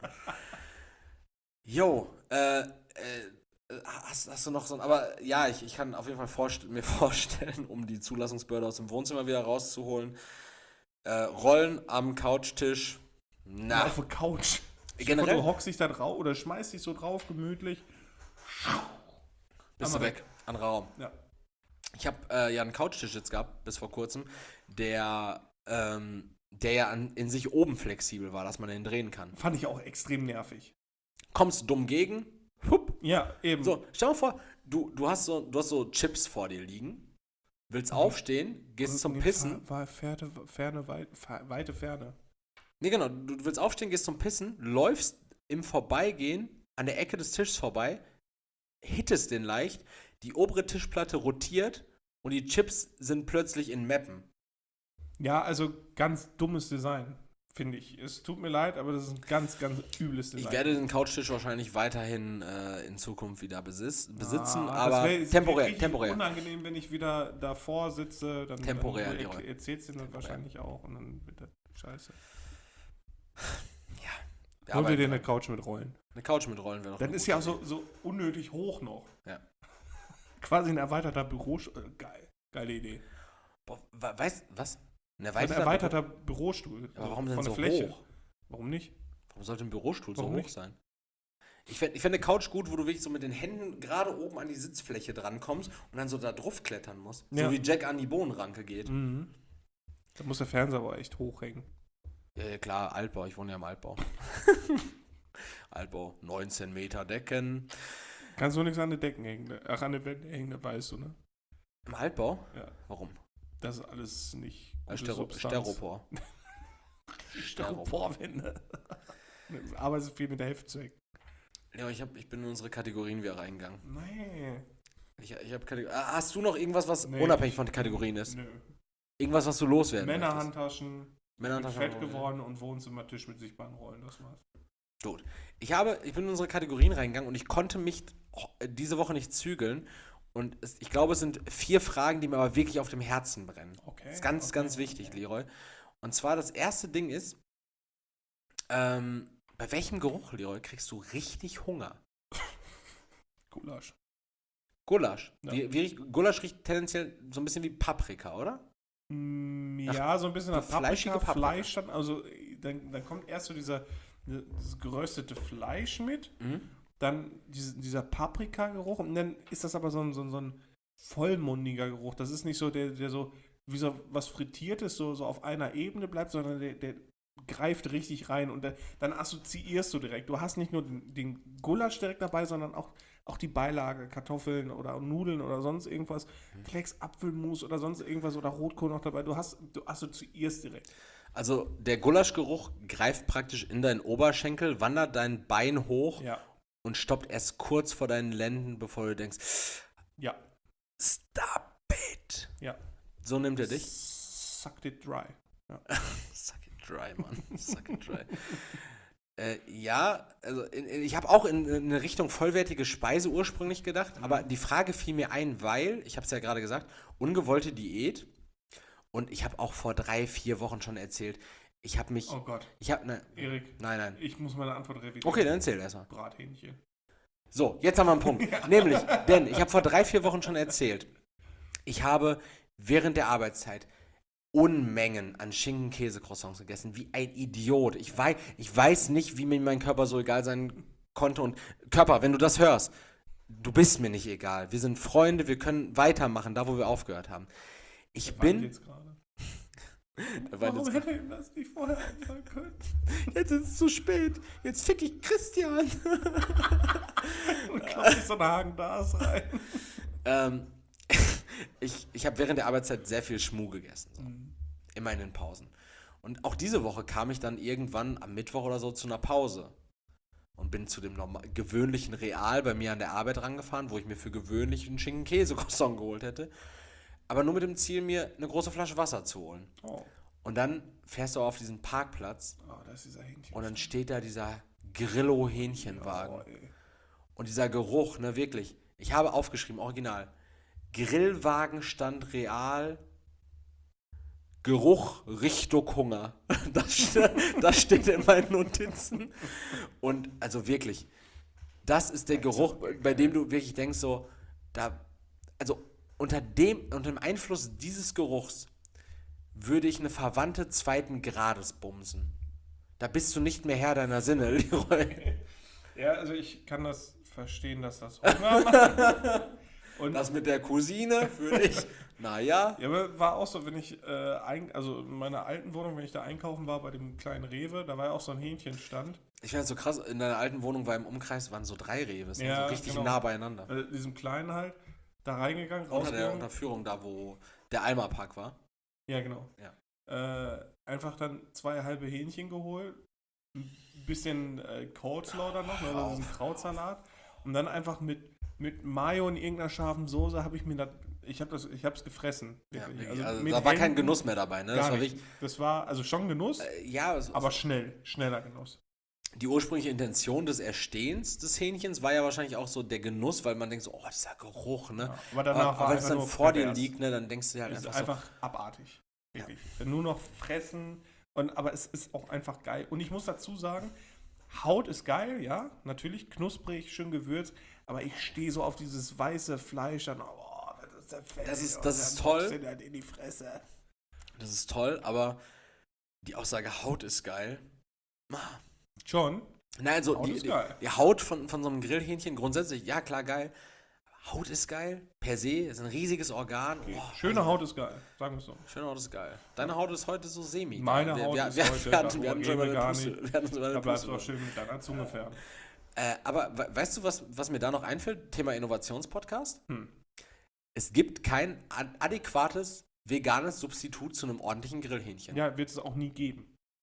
Jo, äh, äh, hast, hast du noch so ein, aber ja, ich, ich kann auf jeden Fall vorst- mir vorstellen, um die Zulassungsbehörde aus dem Wohnzimmer wieder rauszuholen, äh, Rollen am Couchtisch, na, Auf der Couch. Generell- Du hockst dich da drauf oder schmeißt dich so drauf, gemütlich. bist du einmal weg, anderer Raum. Ja. Ich habe äh, ja einen Couchtisch jetzt gehabt, bis vor kurzem, der ähm, der ja an, in sich oben flexibel war, dass man den drehen kann. Fand ich auch extrem nervig. Kommst du dumm gegen, hup. Ja, eben. So, stell dir vor, du, du, hast so, du hast so Chips vor dir liegen, willst aufstehen, gehst Und zum nee, Pissen. Fa- War Ferne, Ferne, weit, Fa- weite Ferne. Nee, genau, du, du willst aufstehen, gehst zum Pissen, läufst im Vorbeigehen an der Ecke des Tisches vorbei, hittest den leicht, die obere Tischplatte rotiert und die Chips sind plötzlich in Mappen. Ja, also ganz dummes Design, finde ich. Es tut mir leid, aber das ist ein ganz, ganz übles Design. Ich werde den Couchtisch wahrscheinlich weiterhin äh, in Zukunft wieder besitz, besitzen, Ah, aber das wär- es temporär, wär richtig temporär. unangenehm, wenn ich wieder davor sitze, dann, Temporär, dann du Leroy. er, erzählst du dann wahrscheinlich auch und dann wird das scheiße. Ja, Hol aber dir dir eine Couch mit Rollen. eine Couch mit Rollen wäre doch Dann eine ist gute ja auch so, Idee. so unnötig hoch noch. Ja. Quasi ein erweiterter Bürostuhl. Äh, geil. Geile Idee. Boah, wa- weißt was? Ein Ein erweiterter, erweiterter Bürostuhl. Ja, aber warum denn von so der Fläche. hoch? Warum nicht? Warum sollte ein Bürostuhl Warum so hoch nicht? sein? Ich fände ich fänd eine Couch gut, wo du wirklich so mit den Händen gerade oben an die Sitzfläche drankommst und dann so da drauf klettern musst. Ja. So wie Jack an die Bohnenranke geht. Mhm. Da muss der Fernseher aber echt hochhängen. Ja, ja, klar, Altbau. Ich wohne ja im Altbau. Altbau, neunzehn Meter Decken. Kannst du nichts an den Decken hängen. Ne? Ach, an den Wänden hängen, das weißt du, ne? Im Altbau? Ja. Warum? Das ist alles nicht Äh, gute Stero Substanz. Steropor. Styroporwände. Aber es ist viel mit der Hälfte zu hängen. Ja, ich, hab, ich bin in unsere Kategorien wieder reingegangen. Nee. Ich, ich hab Kategor- Ah, Hast du noch irgendwas, was Nee, unabhängig ich- von den Kategorien ist? Nö. Irgendwas, was du loswerden möchtest? Männerhandtaschen, bin Männerhandtaschen. fett geworden und Wohnzimmertisch mit sichtbaren Rollen, das war's. Gut. Ich habe, ich bin in unsere Kategorien reingegangen und ich konnte mich diese Woche nicht zügeln. Und es, ich glaube, es sind vier Fragen, die mir aber wirklich auf dem Herzen brennen. Okay. Das ist ganz, okay, ganz wichtig, okay. Leroy. Und zwar das erste Ding ist, ähm, bei welchem Geruch, Leroy, kriegst du richtig Hunger? Gulasch. Gulasch. Ja. Wie, wie riecht, Gulasch riecht tendenziell so ein bisschen wie Paprika, oder? Mm, Nach- ja, so ein bisschen nach so fleischige Paprika, Paprika. Fleisch dann, also äh, dann, dann kommt erst so dieser dieses geröstete Fleisch mit, Mhm. dann diese, dieser Paprika-Geruch und dann ist das aber so ein, so ein, so ein vollmundiger Geruch. Das ist nicht so, der, der so, wie so was Frittiertes so, so auf einer Ebene bleibt, sondern der, der greift richtig rein und der, dann assoziierst du direkt. Du hast nicht nur den, den Gulasch direkt dabei, sondern auch, auch die Beilage, Kartoffeln oder Nudeln oder sonst irgendwas, Klecks, Apfelmus oder sonst irgendwas oder Rotkohl noch dabei. Du hast, du assoziierst direkt. Also der Gulaschgeruch greift praktisch in deinen Oberschenkel, wandert dein Bein hoch Ja. und stoppt erst kurz vor deinen Lenden, bevor du denkst, Ja. stop it. Ja. So nimmt er dich. Sucked it dry. Suck it dry, Mann. Suck it dry. äh, ja, also in, in, ich habe auch in, in eine Richtung vollwertige Speise ursprünglich gedacht, Mhm. aber die Frage fiel mir ein, weil, ich habe es ja gerade gesagt, ungewollte Diät und ich habe auch vor drei, vier Wochen schon erzählt, ich habe mich, Oh Gott. ich habe, ne, Erik, nein, nein. ich muss meine Antwort revidieren. Okay, dann erzähl erstmal. Brathähnchen. So, jetzt haben wir einen Punkt. Nämlich, denn ich habe vor drei, vier Wochen schon erzählt, ich habe während der Arbeitszeit Unmengen an Schinken-Käse-Croissants gegessen, wie ein Idiot. Ich weiß, ich weiß nicht, wie mir mein Körper so egal sein konnte. Und Körper, wenn du das hörst, du bist mir nicht egal. Wir sind Freunde, wir können weitermachen, da wo wir aufgehört haben. Ich Der weint bin... jetzt gerade. Der weint Warum jetzt hätte er ihm das nicht vorher anfangen können? Jetzt ist es zu spät. Jetzt fick ich Christian. Und klopft sich so einen Hagen da rein. ähm, ich ich habe während der Arbeitszeit sehr viel Schmuh gegessen. So. Mhm. Immer in den Pausen. Und auch diese Woche kam ich dann irgendwann am Mittwoch oder so zu einer Pause. Und bin zu dem normal, gewöhnlichen Real bei mir an der Arbeit rangefahren, wo ich mir für gewöhnlich einen Schinken-Käse-Croissant geholt hätte. Aber nur mit dem Ziel, mir eine große Flasche Wasser zu holen. Oh. Und dann fährst du auf diesen Parkplatz Oh, da ist dieser Hähnchen. und dann steht da dieser Grillo-Hähnchenwagen. Oh, ey. Und dieser Geruch, ne, wirklich. Ich habe aufgeschrieben, original. Grillwagenstand Real. Geruch Richtung Hunger. Das, ste- das steht in meinen Notizen. Und also wirklich, das ist der Geruch, bei dem du wirklich denkst, so, da, also unter dem, unter dem Einfluss dieses Geruchs würde ich eine Verwandte zweiten Grades bumsen. Da bist du nicht mehr Herr deiner Sinne, Leroy. Ja, also ich kann das verstehen, dass das Hunger macht. Und Das mit der Cousine für dich, naja. ja, aber war auch so, wenn ich, äh, ein, also in meiner alten Wohnung, wenn ich da einkaufen war, bei dem kleinen Rewe, da war ja auch so ein Hähnchenstand. Ich finde das so krass, in deiner alten Wohnung war im Umkreis, waren so drei Reves, ne? Ja, So richtig genau. nah beieinander. Äh, diesem kleinen halt, da reingegangen, Unter der rausgegangen. Unterführung da, wo der Alma-Park war. Ja, genau. Ja. Äh, einfach dann zwei halbe Hähnchen geholt, ein bisschen äh, Coleslaw dann noch, ne, Hör also diesen auf, Krautsalat. Und dann einfach mit, mit Mayo und irgendeiner scharfen Soße habe ich mir das, ich habe das, ich habe es gefressen. Ja, Wirklich. wirklich. Also, mit da war kein Händen Genuss mehr dabei, ne? Das Gar war nicht. wirklich, Das war, also schon Genuss, äh, ja, es, aber schnell, schneller Genuss. die ursprüngliche Intention des Erstehens des Hähnchens war ja wahrscheinlich auch so der Genuss, weil man denkt so, oh, dieser Geruch, ne? Ja, aber danach aber war aber wenn es einfach dann nur vor dir pervers. liegt, ne, dann denkst du dir halt Ist einfach, einfach abartig. Wirklich. Nur noch fressen. Und, aber es ist auch einfach geil. Und ich muss dazu sagen, Haut ist geil, ja, natürlich knusprig, schön gewürzt, aber ich stehe so auf dieses weiße Fleisch, dann, oh, das ist der Fell, Das ist- und das dann ist toll. boxt dir das in die Fresse. so, das ist toll, aber die Aussage Haut ist geil. Ah. Schon? Nein, also Haut die, ist die, geil. die Haut von, von so einem Grillhähnchen grundsätzlich, ja klar, geil. Aber Haut ist geil, per se, ist ein riesiges Organ. Okay. Oh, Schöne also, Haut ist geil, sagen wir es so. Schöne Haut ist geil. Deine Haut ist heute so semi. Meine wir, Haut wir, ist wir, heute, wir hatten, darüber wir hatten schon reden wir über gar eine Puste. nicht. Wir hatten uns über eine Da bleibst du Puste auch schön mit deiner Zunge fern. Äh, aber we weißt du, was, was mir da noch einfällt? Thema Innovationspodcast. Hm. Es gibt kein ad adäquates veganes Substitut zu einem ordentlichen Grillhähnchen. Ja, wird es auch nie geben.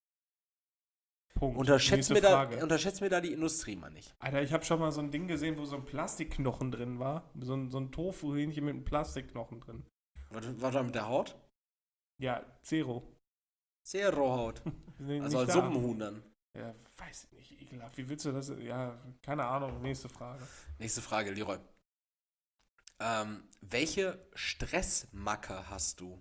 Punkt. Unterschätzt Nächste mir, da, Frage. unterschätzt mir da die Industrie mal nicht. Alter, ich habe schon mal so ein Ding gesehen, wo so ein Plastikknochen drin war. So ein, so ein Tofu-Hähnchen mit einem Plastikknochen drin. Was, was war mit der Haut? Ja, Zero. Zero-Haut. Nee, Also nicht als da. Suppenhuhn dann. Ja, weiß ich nicht, ekelhaft. Wie willst du das? Ja, keine Ahnung, nächste Frage. Nächste Frage, Leroy. Ähm, welche Stressmacke hast du?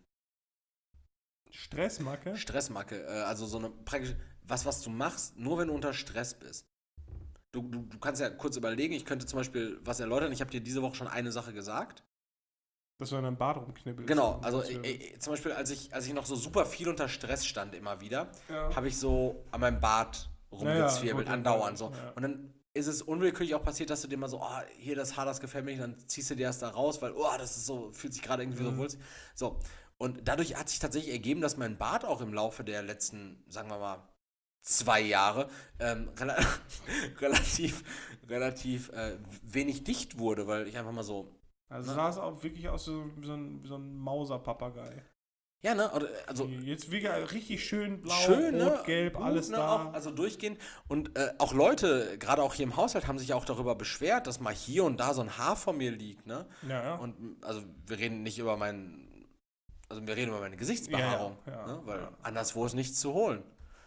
Stressmacke? Stressmacke, äh, also so eine praktisch, was, was du machst, nur wenn du unter Stress bist. Du, du, du kannst ja kurz überlegen, ich könnte zum Beispiel was erläutern. Ich habe dir diese Woche schon eine Sache gesagt. Dass du in deinem Bad rumknibbelst. Genau, Und also das äh, wird- äh, zum Beispiel, als ich, als ich noch so super viel unter Stress stand immer wieder, ja. habe ich so an meinem Bart rumgezwirbelt, gut, andauernd so. ja. Und dann ist es unwillkürlich auch passiert, dass du dir mal so, oh, hier das Haar, das gefällt mir nicht, dann ziehst du dir das da raus, weil, oh, das ist so, fühlt sich gerade irgendwie so Mhm. wohl. So, und dadurch hat sich tatsächlich ergeben, dass mein Bart auch im Laufe der letzten, sagen wir mal, zwei Jahre ähm, rela relativ, relativ äh, wenig dicht wurde, weil ich einfach mal so, Also ne? sah es auch wirklich aus so, wie so ein, wie so ein Mauser-Papagei. ja, ne, oder, also Jetzt wirklich richtig schön blau, schön, ne? rot, gelb, Gut, alles ne? da. Auch, also durchgehend. Und äh, auch Leute, gerade auch hier im Haushalt, haben sich auch darüber beschwert, dass mal hier und da so ein Haar von mir liegt, ne? ja, ja. Und m, also wir reden nicht über meinen, also wir reden über meine Gesichtsbehaarung, Ja, ja, ja, ne? Weil ja. anderswo ist nichts zu holen.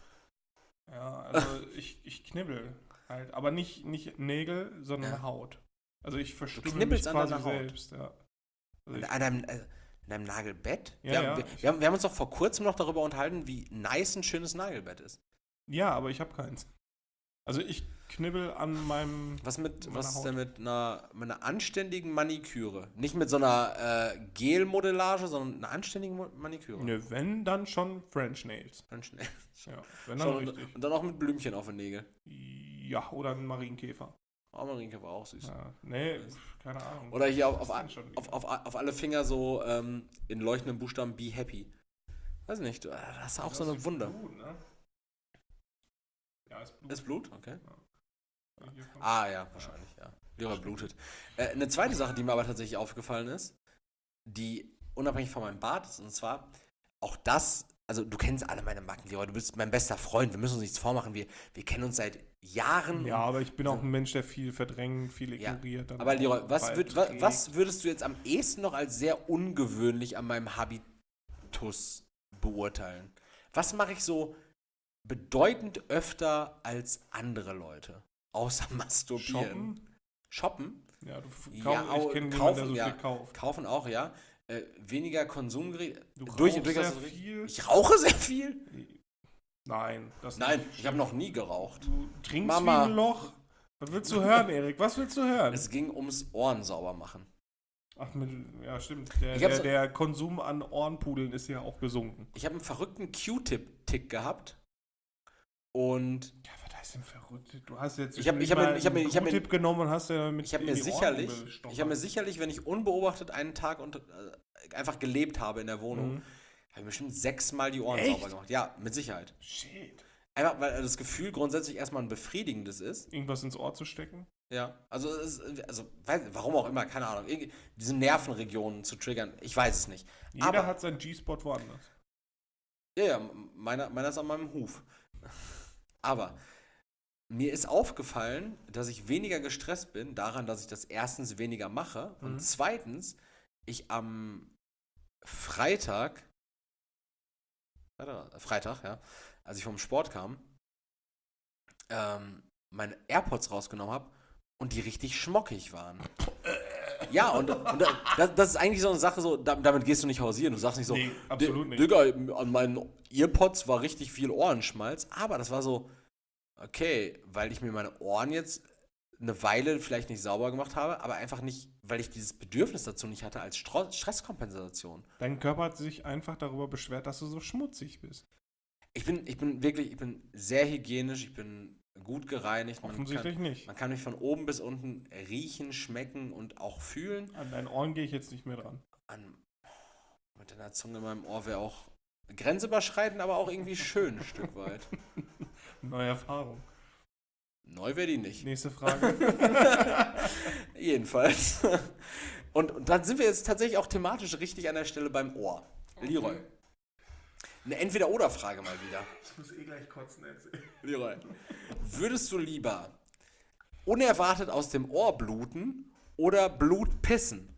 Ja, also ich, ich knibbel halt. Aber nicht, nicht Nägel, sondern Ja. Haut. Also ich verstümmel knibbelst mich an quasi deiner Haut. selbst, ja. Also An ich, deinem, äh, an deinem Nagelbett? Ja, wir, ja. haben, wir, wir, haben, wir haben uns doch vor kurzem noch darüber unterhalten, wie nice ein schönes Nagelbett ist. ja, aber ich habe keins. Also ich knibbel an meinem... Was mit, Meiner was ist Haut. denn mit einer, mit einer anständigen Maniküre? Nicht mit so einer äh, Gel-Modellage, sondern einer anständigen Mo Maniküre. Ne, wenn, dann schon French Nails. Ganz schnell. Ja, wenn dann Schon, und, richtig. und dann auch mit Blümchen auf den Nägeln. Ja, oder ein Marienkäfer. Oh, Marienkäfer war auch süß. Ja, nee, pf, keine Ahnung. Oder hier auf, Was auf, ist denn schon wieder? auf, auf, auf alle Finger so ähm, in leuchtenden Buchstaben Be Happy. Weiß nicht, du, das ist auch so Das eine ist Wunder. Blut, ne? Ja, ist Blut. Ist Blut? Okay. Hier kommt- Ah ja, wahrscheinlich, ja. Leber blutet. Äh, eine zweite Sache, die mir aber tatsächlich aufgefallen ist, die unabhängig von meinem Bart ist, und zwar auch das, also du kennst alle meine Macken, Leroy, du bist mein bester Freund, wir müssen uns nichts vormachen, wir, wir kennen uns seit Jahren. Ja, und, aber ich bin auch ein Mensch, der viel verdrängt, viel Ja, ignoriert. dann aber auch Leroy, was, weit würd, wa, trägt. was würdest du jetzt am ehesten noch als sehr ungewöhnlich an meinem Habitus beurteilen? Was mache ich so bedeutend öfter als andere Leute? Außer masturbieren. Shoppen? Shoppen? Ja, du f- Ja, kauf, au- ich kenne niemanden, der kaufen, so ja. viel kauft. Kaufen auch, ja. Äh, weniger Konsumgerät. Du Durch, rauchst durchaus sehr viel? Ich rauche sehr viel? Nein, das Nein, nicht. ich habe noch nie geraucht. Du trinkst Mama. wie ein Loch. Was willst du hören, Erik? Was willst du hören? Es ging ums Ohren sauber machen. Ach, mit, ja, stimmt. Der, Ich hab der, so- der Konsum an Ohrenpudeln ist ja auch gesunken. Ich habe einen verrückten Q-Tip-Tick gehabt. Und Ja, was Das ist denn verrückt. Du hast jetzt Ich hab- nicht ich hab mir- mal ich hab mir- einen ich hab mir- Q-Tip genommen und hast ja mit Ich habe in mir die sicherlich, Ohren gestochert. ich habe mir sicherlich, wenn ich unbeobachtet einen Tag und, äh, einfach gelebt habe in der Wohnung, Mhm. habe ich bestimmt sechsmal die Ohren Echt? sauber gemacht. Ja, mit Sicherheit. Shit. Einfach, weil das Gefühl grundsätzlich erstmal ein befriedigendes ist. Irgendwas ins Ohr zu stecken? Ja, also, es, also weiß, warum auch immer, keine Ahnung. Irgendwie diese Nervenregionen zu triggern, ich weiß es nicht. Jeder Aber, hat seinen G-Spot woanders. ja, ja, meiner, meiner ist an meinem Huf. Aber mir ist aufgefallen, dass ich weniger gestresst bin, daran, dass ich das erstens weniger mache und Mhm. zweitens ich am Freitag, Freitag, Freitag, ja, als ich vom Sport kam, ähm, meine AirPods rausgenommen habe und die richtig schmockig waren. Ja, und, und das, das ist eigentlich so eine Sache, so, da- damit gehst du nicht hausieren. Du sagst nicht so, Nee, absolut "Di- nicht." Digga, an meinen Earpods war richtig viel Ohrenschmalz, aber das war so, okay, weil ich mir meine Ohren jetzt eine Weile vielleicht nicht sauber gemacht habe, aber einfach nicht, weil ich dieses Bedürfnis dazu nicht hatte als Stro Stresskompensation. Dein Körper hat sich einfach darüber beschwert, dass du so schmutzig bist. Ich bin, ich bin wirklich, ich bin sehr hygienisch, ich bin gut gereinigt. Man Offensichtlich kann, nicht. man kann mich von oben bis unten riechen, schmecken und auch fühlen. An deinen Ohren gehe ich jetzt nicht mehr dran. An, mit deiner Zunge in meinem Ohr wäre auch grenzüberschreitend, aber auch irgendwie schön ein Stück weit. Neue Erfahrung. Neu wäre die nicht. Nächste Frage. Jedenfalls. Und, und dann sind wir jetzt tatsächlich auch thematisch richtig an der Stelle beim Ohr. Leroy. Eine Entweder-Oder-Frage mal wieder. Ich muss eh gleich kotzen erzählen. Leroy. Würdest du lieber unerwartet aus dem Ohr bluten oder Blut pissen?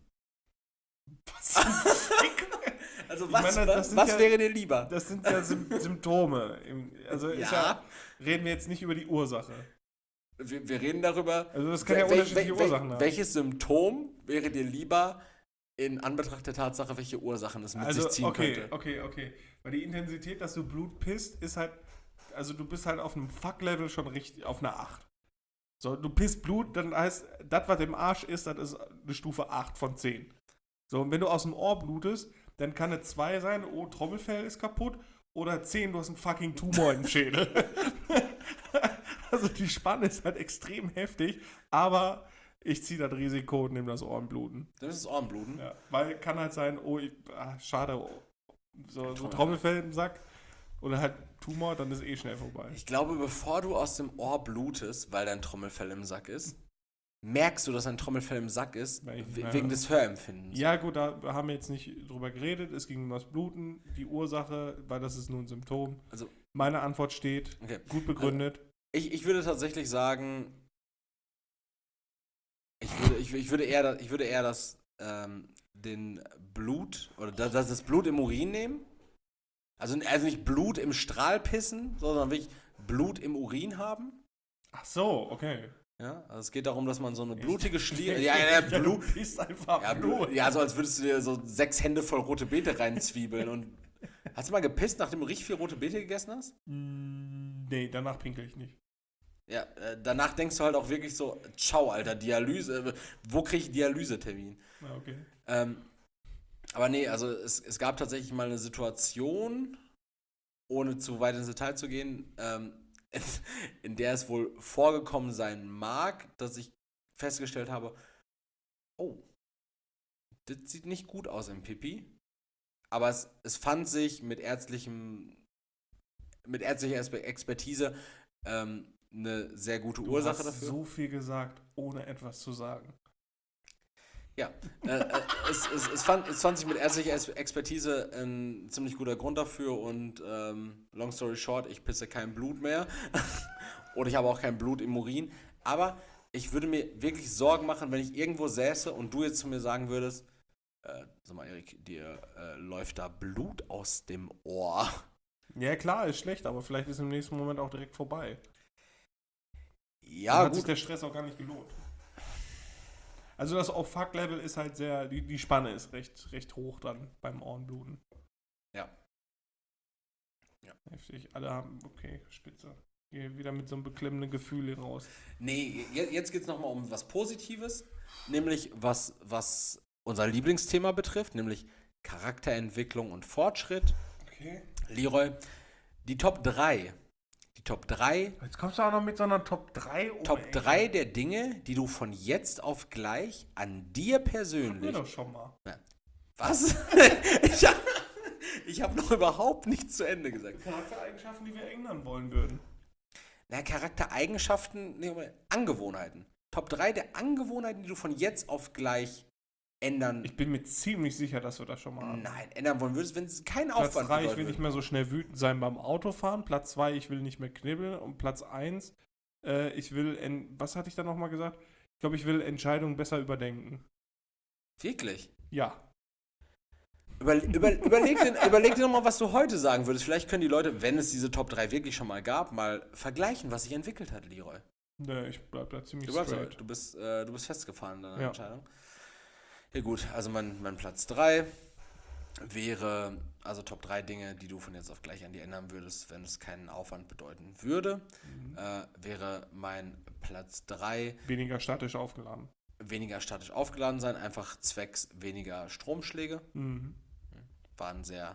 Was zum Fick? Also Ich was, meine, was, das sind was ja- wäre dir lieber? Das sind ja Sym Symptome. Im- Also ist Ja. ja, reden wir jetzt nicht über die Ursache. Wir, wir reden darüber. Also das kann ja wel- unterschiedliche wel- Ursachen haben. Welches Symptom wäre dir lieber in Anbetracht der Tatsache, welche Ursachen es mit Also sich ziehen okay, könnte? okay, okay. Weil die Intensität, dass du Blut pisst, ist halt, also du bist halt auf einem Fuck-Level schon richtig, auf einer acht. So, du pisst Blut, dann heißt, das, was im Arsch ist, das ist eine Stufe acht von zehn. So, und wenn du aus dem Ohr blutest, dann kann eine zwei sein, oh, Trommelfell ist kaputt, oder zehn, du hast einen fucking Tumor im Schädel. Also die Spanne ist halt extrem heftig, aber ich ziehe das Risiko und nehme das Ohrenbluten. Das ist Ohrenbluten. Ja, weil kann halt sein, oh, ich, ah, schade, oh, so, so Trommelfell. Trommelfell im Sack oder halt Tumor, dann ist eh schnell vorbei. Ich glaube, bevor du aus dem Ohr blutest, weil dein Trommelfell im Sack ist, merkst du, dass dein Trommelfell im Sack ist, Weil ich- we- ja. wegen des Hörempfindens. Ja gut, da haben wir jetzt nicht drüber geredet, es ging um das Bluten, die Ursache, weil das ist nur ein Symptom. Also, Meine Antwort steht, okay. gut begründet. Ich, ich würde tatsächlich sagen, ich würde, ich, ich würde eher, das- ich würde eher das, ähm, den Blut, oder das, das Blut im Urin nehmen. Also, also nicht Blut im Strahl pissen, sondern wirklich Blut im Urin haben. Ach so, okay. Ja, also es geht darum, dass man so eine blutige Schliere. Ja, Ja, ja, Blut. du bist einfach Ja, Blut. Blut. Ja, so als würdest du dir so sechs Hände voll rote Beete reinzwiebeln. Und hast du mal gepisst, nachdem du richtig viel rote Beete gegessen hast? Mm, Nee, danach pinkel ich nicht. Ja, äh, danach denkst du halt auch wirklich so, ciao, Alter, Dialyse, äh, wo krieg ich Dialysetermin? Ah, okay. Ähm, aber nee, also es, es gab tatsächlich mal eine Situation, ohne zu weit ins Detail zu gehen, ähm, in der es wohl vorgekommen sein mag, dass ich festgestellt habe, oh, das sieht nicht gut aus im Pipi. Aber es, es fand sich mit ärztlichem, mit ärztlicher Espe- Expertise ähm, eine sehr gute Du Ursache hast dafür. so viel gesagt, ohne etwas zu sagen. Ja, äh, äh, es, es, es, fand, es fand sich mit ärztlicher Es- Expertise ein ziemlich guter Grund dafür und ähm, long story short, ich pisse kein Blut mehr oder ich habe auch kein Blut im Urin, aber ich würde mir wirklich Sorgen machen, wenn ich irgendwo säße und du jetzt zu mir sagen würdest, äh, sag mal Erik, dir äh, läuft da Blut aus dem Ohr. Ja klar, ist schlecht, aber vielleicht ist im nächsten Moment auch direkt vorbei. Ja, Dann hat sich gut. der Stress auch gar nicht gelohnt. Also das Auf-Fuck-Level ist halt sehr, die, die Spanne ist recht, recht hoch dann beim Ohrenbluten. Ja. Ja. Heftig. Alle haben, okay, spitze. Gehe wieder mit so einem beklemmenden Gefühl hier raus. Nee, je- jetzt geht es nochmal um was Positives, nämlich was, was unser Lieblingsthema betrifft, nämlich Charakterentwicklung und Fortschritt. Okay. Leroy, die Top drei, die die Top drei, Jetzt kommst du auch noch mit so einer Top drei. Oh, Top ey. drei der Dinge, die du von jetzt auf gleich an dir Hatten wir persönlich... doch schon mal. Was? ich habe ich hab noch überhaupt nichts zu Ende gesagt. Charaktereigenschaften, die wir ändern wollen würden. Na, Charaktereigenschaften, nee, Moment, Angewohnheiten. Top drei der Angewohnheiten, die du von jetzt auf gleich ändern... Ich bin mir ziemlich sicher, dass wir das schon mal haben. Nein, ändern wollen würdest, wenn es keinen Platz Aufwand drei, ich will bedeutet. nicht mehr so schnell wütend sein beim Autofahren. Platz zwei, ich will nicht mehr knibbeln. Und Platz eins, äh, ich will, en- was hatte ich da nochmal gesagt? Ich glaube, ich will Entscheidungen besser überdenken. Wirklich? Ja. Über, über, überleg dir, überleg dir nochmal, was du heute sagen würdest. Vielleicht können die Leute, wenn es diese Top drei wirklich schon mal gab, mal vergleichen, was sich entwickelt hat, Leroy. Ne, ich bleib da ziemlich Du, bleibst, straight. du, bist, äh, du bist festgefahren in deiner Ja. Entscheidung. Ja gut, also mein, mein Platz drei wäre, also Top drei Dinge, die du von jetzt auf gleich an dir ändern würdest, wenn es keinen Aufwand bedeuten würde, Mhm. äh, wäre mein Platz drei Weniger statisch aufgeladen. weniger statisch aufgeladen sein, einfach zwecks weniger Stromschläge. Mhm. War ein sehr...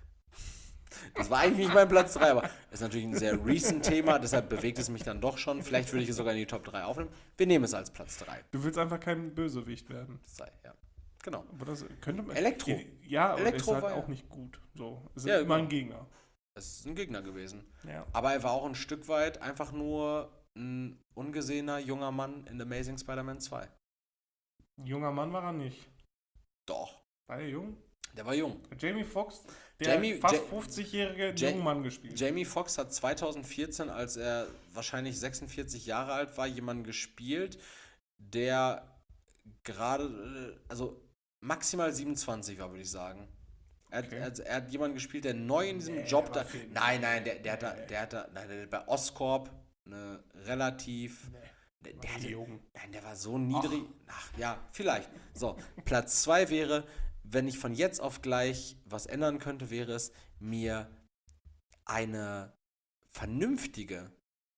Das war eigentlich nicht mein Platz drei, aber ist natürlich ein sehr recent Thema, deshalb bewegt es mich dann doch schon. Vielleicht würde ich es sogar in die Top drei aufnehmen. Wir nehmen es als Platz drei. Du willst einfach kein Bösewicht werden. Sei, ja. Genau. Aber das könnte man. Elektro. Ja, aber Elektro ist halt war ja- auch nicht gut. So. Es ist Ja, immer genau. ein Gegner. Es ist ein Gegner gewesen. Ja. Aber er war auch ein Stück weit einfach nur ein ungesehener junger Mann in The Amazing Spider-Man zwei. Ein junger Mann war er nicht. Doch, War er jung? der war jung. Jamie Foxx, der Jamie- fast Ja- fünfzigjährige Ja- jungen Mann gespielt. Jamie Foxx hat zweitausendvierzehn, als er wahrscheinlich sechsundvierzig Jahre alt war, jemanden gespielt, der gerade, äh, also maximal siebenundzwanzig war, würde ich sagen. Er, Okay. hat, er, er hat jemanden gespielt, der neu in diesem Nee, Job der war da. viel- Nein, nein, der, der, hat da, Nee. der hat da, nein, der hat bei Oscorp eine relativ. Der, der War hatte, jung. nein, der war so niedrig. Ach, ja, vielleicht. So, Platz zwei wäre, wenn ich von jetzt auf gleich was ändern könnte, wäre es, mir eine vernünftige,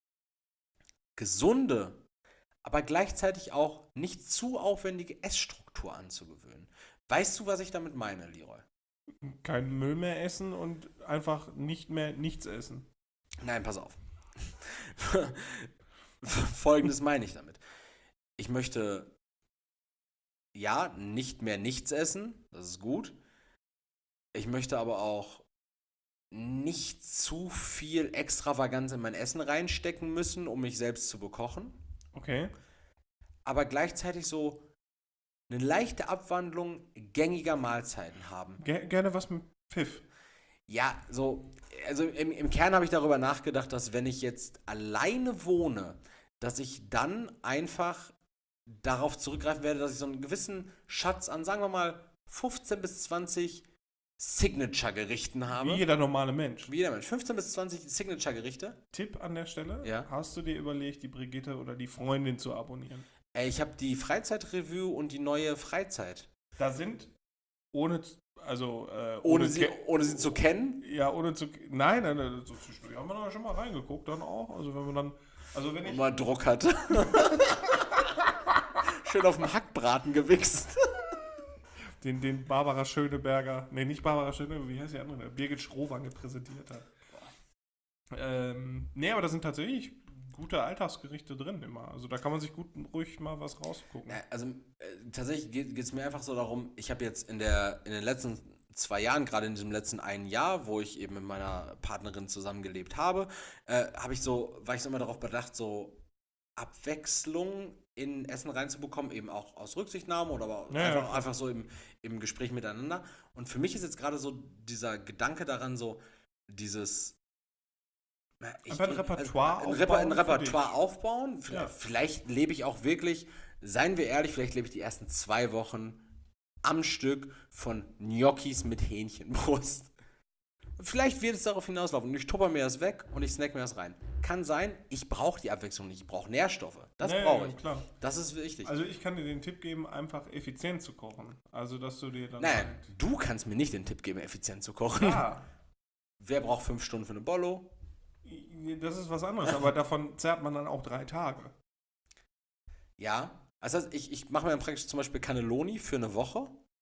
gesunde, aber gleichzeitig auch nicht zu aufwendige Essstruktur anzugewöhnen. Weißt du, was ich damit meine, Leroy? Kein Müll mehr essen und einfach nicht mehr nichts essen. Nein, pass auf. Folgendes meine ich damit. Ich möchte, ja, nicht mehr nichts essen, das ist gut. Ich möchte aber auch nicht zu viel Extravaganz in mein Essen reinstecken müssen, um mich selbst zu bekochen. Okay. Aber gleichzeitig so eine leichte Abwandlung gängiger Mahlzeiten haben. Ger gerne was mit Pfiff. Ja, so, also im, im Kern habe ich darüber nachgedacht, dass wenn ich jetzt alleine wohne, dass ich dann einfach darauf zurückgreifen werde, dass ich so einen gewissen Schatz an, sagen wir mal, fünfzehn bis zwanzig Signature-Gerichten habe. Wie jeder normale Mensch. Wie jeder Mensch. fünfzehn bis zwanzig Signature-Gerichte. Tipp an der Stelle. Ja. Hast du dir überlegt, die Brigitte oder die Freundin zu abonnieren? Äh, Ich habe die Freizeit-Review und die neue Freizeit. Da sind, ohne, z- also, äh, Ohne sie, Ke- ohne sie zu kennen. Ja, ohne zu. Nein, nein, nein, so zwischendurch haben wir da schon mal reingeguckt, dann auch. Also, wenn man dann. Also, wenn Und ich. mal Druck hatte. Schön auf dem Hackbraten gewichst. Den, den Barbara Schöneberger. Nee, nicht Barbara Schöneberger, wie heißt die andere? Birgit Schrowange präsentiert hat. Ähm, nee, aber da sind tatsächlich gute Alltagsgerichte drin immer. Also, da kann man sich gut ruhig mal was rausgucken. Ja, also äh, tatsächlich geht es mir einfach so darum, ich habe jetzt in, der, in den letzten zwei Jahren, gerade in diesem letzten einen Jahr, wo ich eben mit meiner Partnerin zusammengelebt habe, äh, habe ich so, war ich so immer darauf bedacht, so Abwechslung in Essen reinzubekommen, eben auch aus Rücksichtnahme oder aber Ja, ja, einfach, klar. einfach so im, im Gespräch miteinander. Und für mich ist jetzt gerade so dieser Gedanke daran, so dieses na, ich- Einfach ein Repertoire ein, Reper ein aufbauen für Repertoire dich. aufbauen. Vielleicht, Ja. vielleicht lebe ich auch wirklich, seien wir ehrlich, vielleicht lebe ich die ersten zwei Wochen am Stück von Gnocchis mit Hähnchenbrust. Vielleicht wird es darauf hinauslaufen und ich tupper mir das weg und ich snack mir das rein. Kann sein, ich brauche die Abwechslung nicht, ich brauche Nährstoffe. Das Ja, ja, brauche ja, ich. klar. Das ist wichtig. Also, ich kann dir den Tipp geben, einfach effizient zu kochen. Also, dass du dir dann. Nein, halt- du kannst mir nicht den Tipp geben, effizient zu kochen. Ja, Wer braucht fünf Stunden für eine Bollo? das ist was anderes, aber davon zerrt man dann auch drei Tage. Ja. Das heißt, ich, ich mache mir dann praktisch zum Beispiel Cannelloni für eine Woche.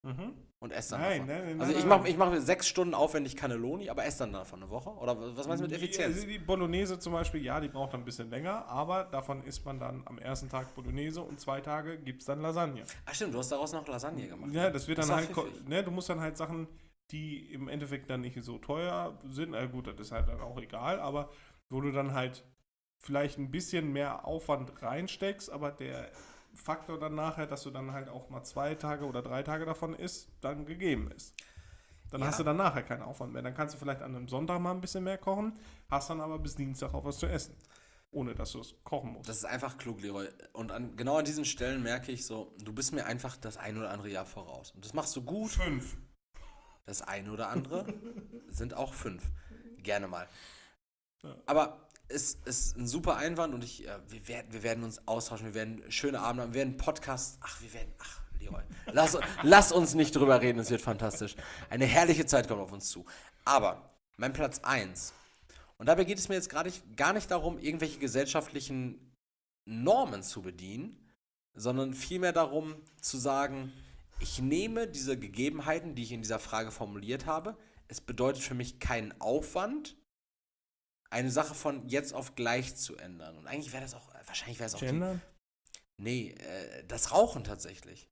Mhm. Und esse dann Nein, davon. nein, nein, Also nein, ich mache nein. ich mach sechs Stunden aufwendig Cannelloni, aber esse dann davon eine Woche? Oder was meinst du mit Effizienz? Die, die Bolognese zum Beispiel, ja, die braucht ein bisschen länger, aber davon isst man dann am ersten Tag Bolognese und zwei Tage gibt es dann Lasagne. Ach stimmt, du hast daraus noch Lasagne gemacht. Ja, das wird Das dann ist halt, auch ko- pfiffig. ne, du musst dann halt Sachen, die im Endeffekt dann nicht so teuer sind, na gut, das ist halt dann auch egal, aber wo du dann halt vielleicht ein bisschen mehr Aufwand reinsteckst, aber der Faktor dann nachher, dass du dann halt auch mal zwei Tage oder drei Tage davon isst, dann gegeben ist. Dann Ja. hast du dann nachher keinen Aufwand mehr. Dann kannst du vielleicht an einem Sonntag mal ein bisschen mehr kochen, hast dann aber bis Dienstag auch was zu essen. Ohne dass du es kochen musst. Das ist einfach klug, Leroy. Und an, genau an diesen Stellen merke ich so, du bist mir einfach das ein oder andere Jahr voraus. Und das machst du gut. Fünf. Das eine oder andere sind auch fünf. Gerne mal. Ja. Aber es ist ein super Einwand und ich, äh, wir, werden, wir werden uns austauschen, wir werden schöne Abende haben, wir werden Podcasts, ach, wir werden, ach, Leroy, lass, lass uns nicht drüber reden, es wird fantastisch. Eine herrliche Zeit kommt auf uns zu. Aber mein Platz eins, und dabei geht es mir jetzt gar nicht, gar nicht darum, irgendwelche gesellschaftlichen Normen zu bedienen, sondern vielmehr darum zu sagen, ich nehme diese Gegebenheiten, die ich in dieser Frage formuliert habe, es bedeutet für mich keinen Aufwand, eine Sache von jetzt auf gleich zu ändern. Und eigentlich wäre das auch, wahrscheinlich wäre es auch die, Gender? nee, äh, das Rauchen tatsächlich.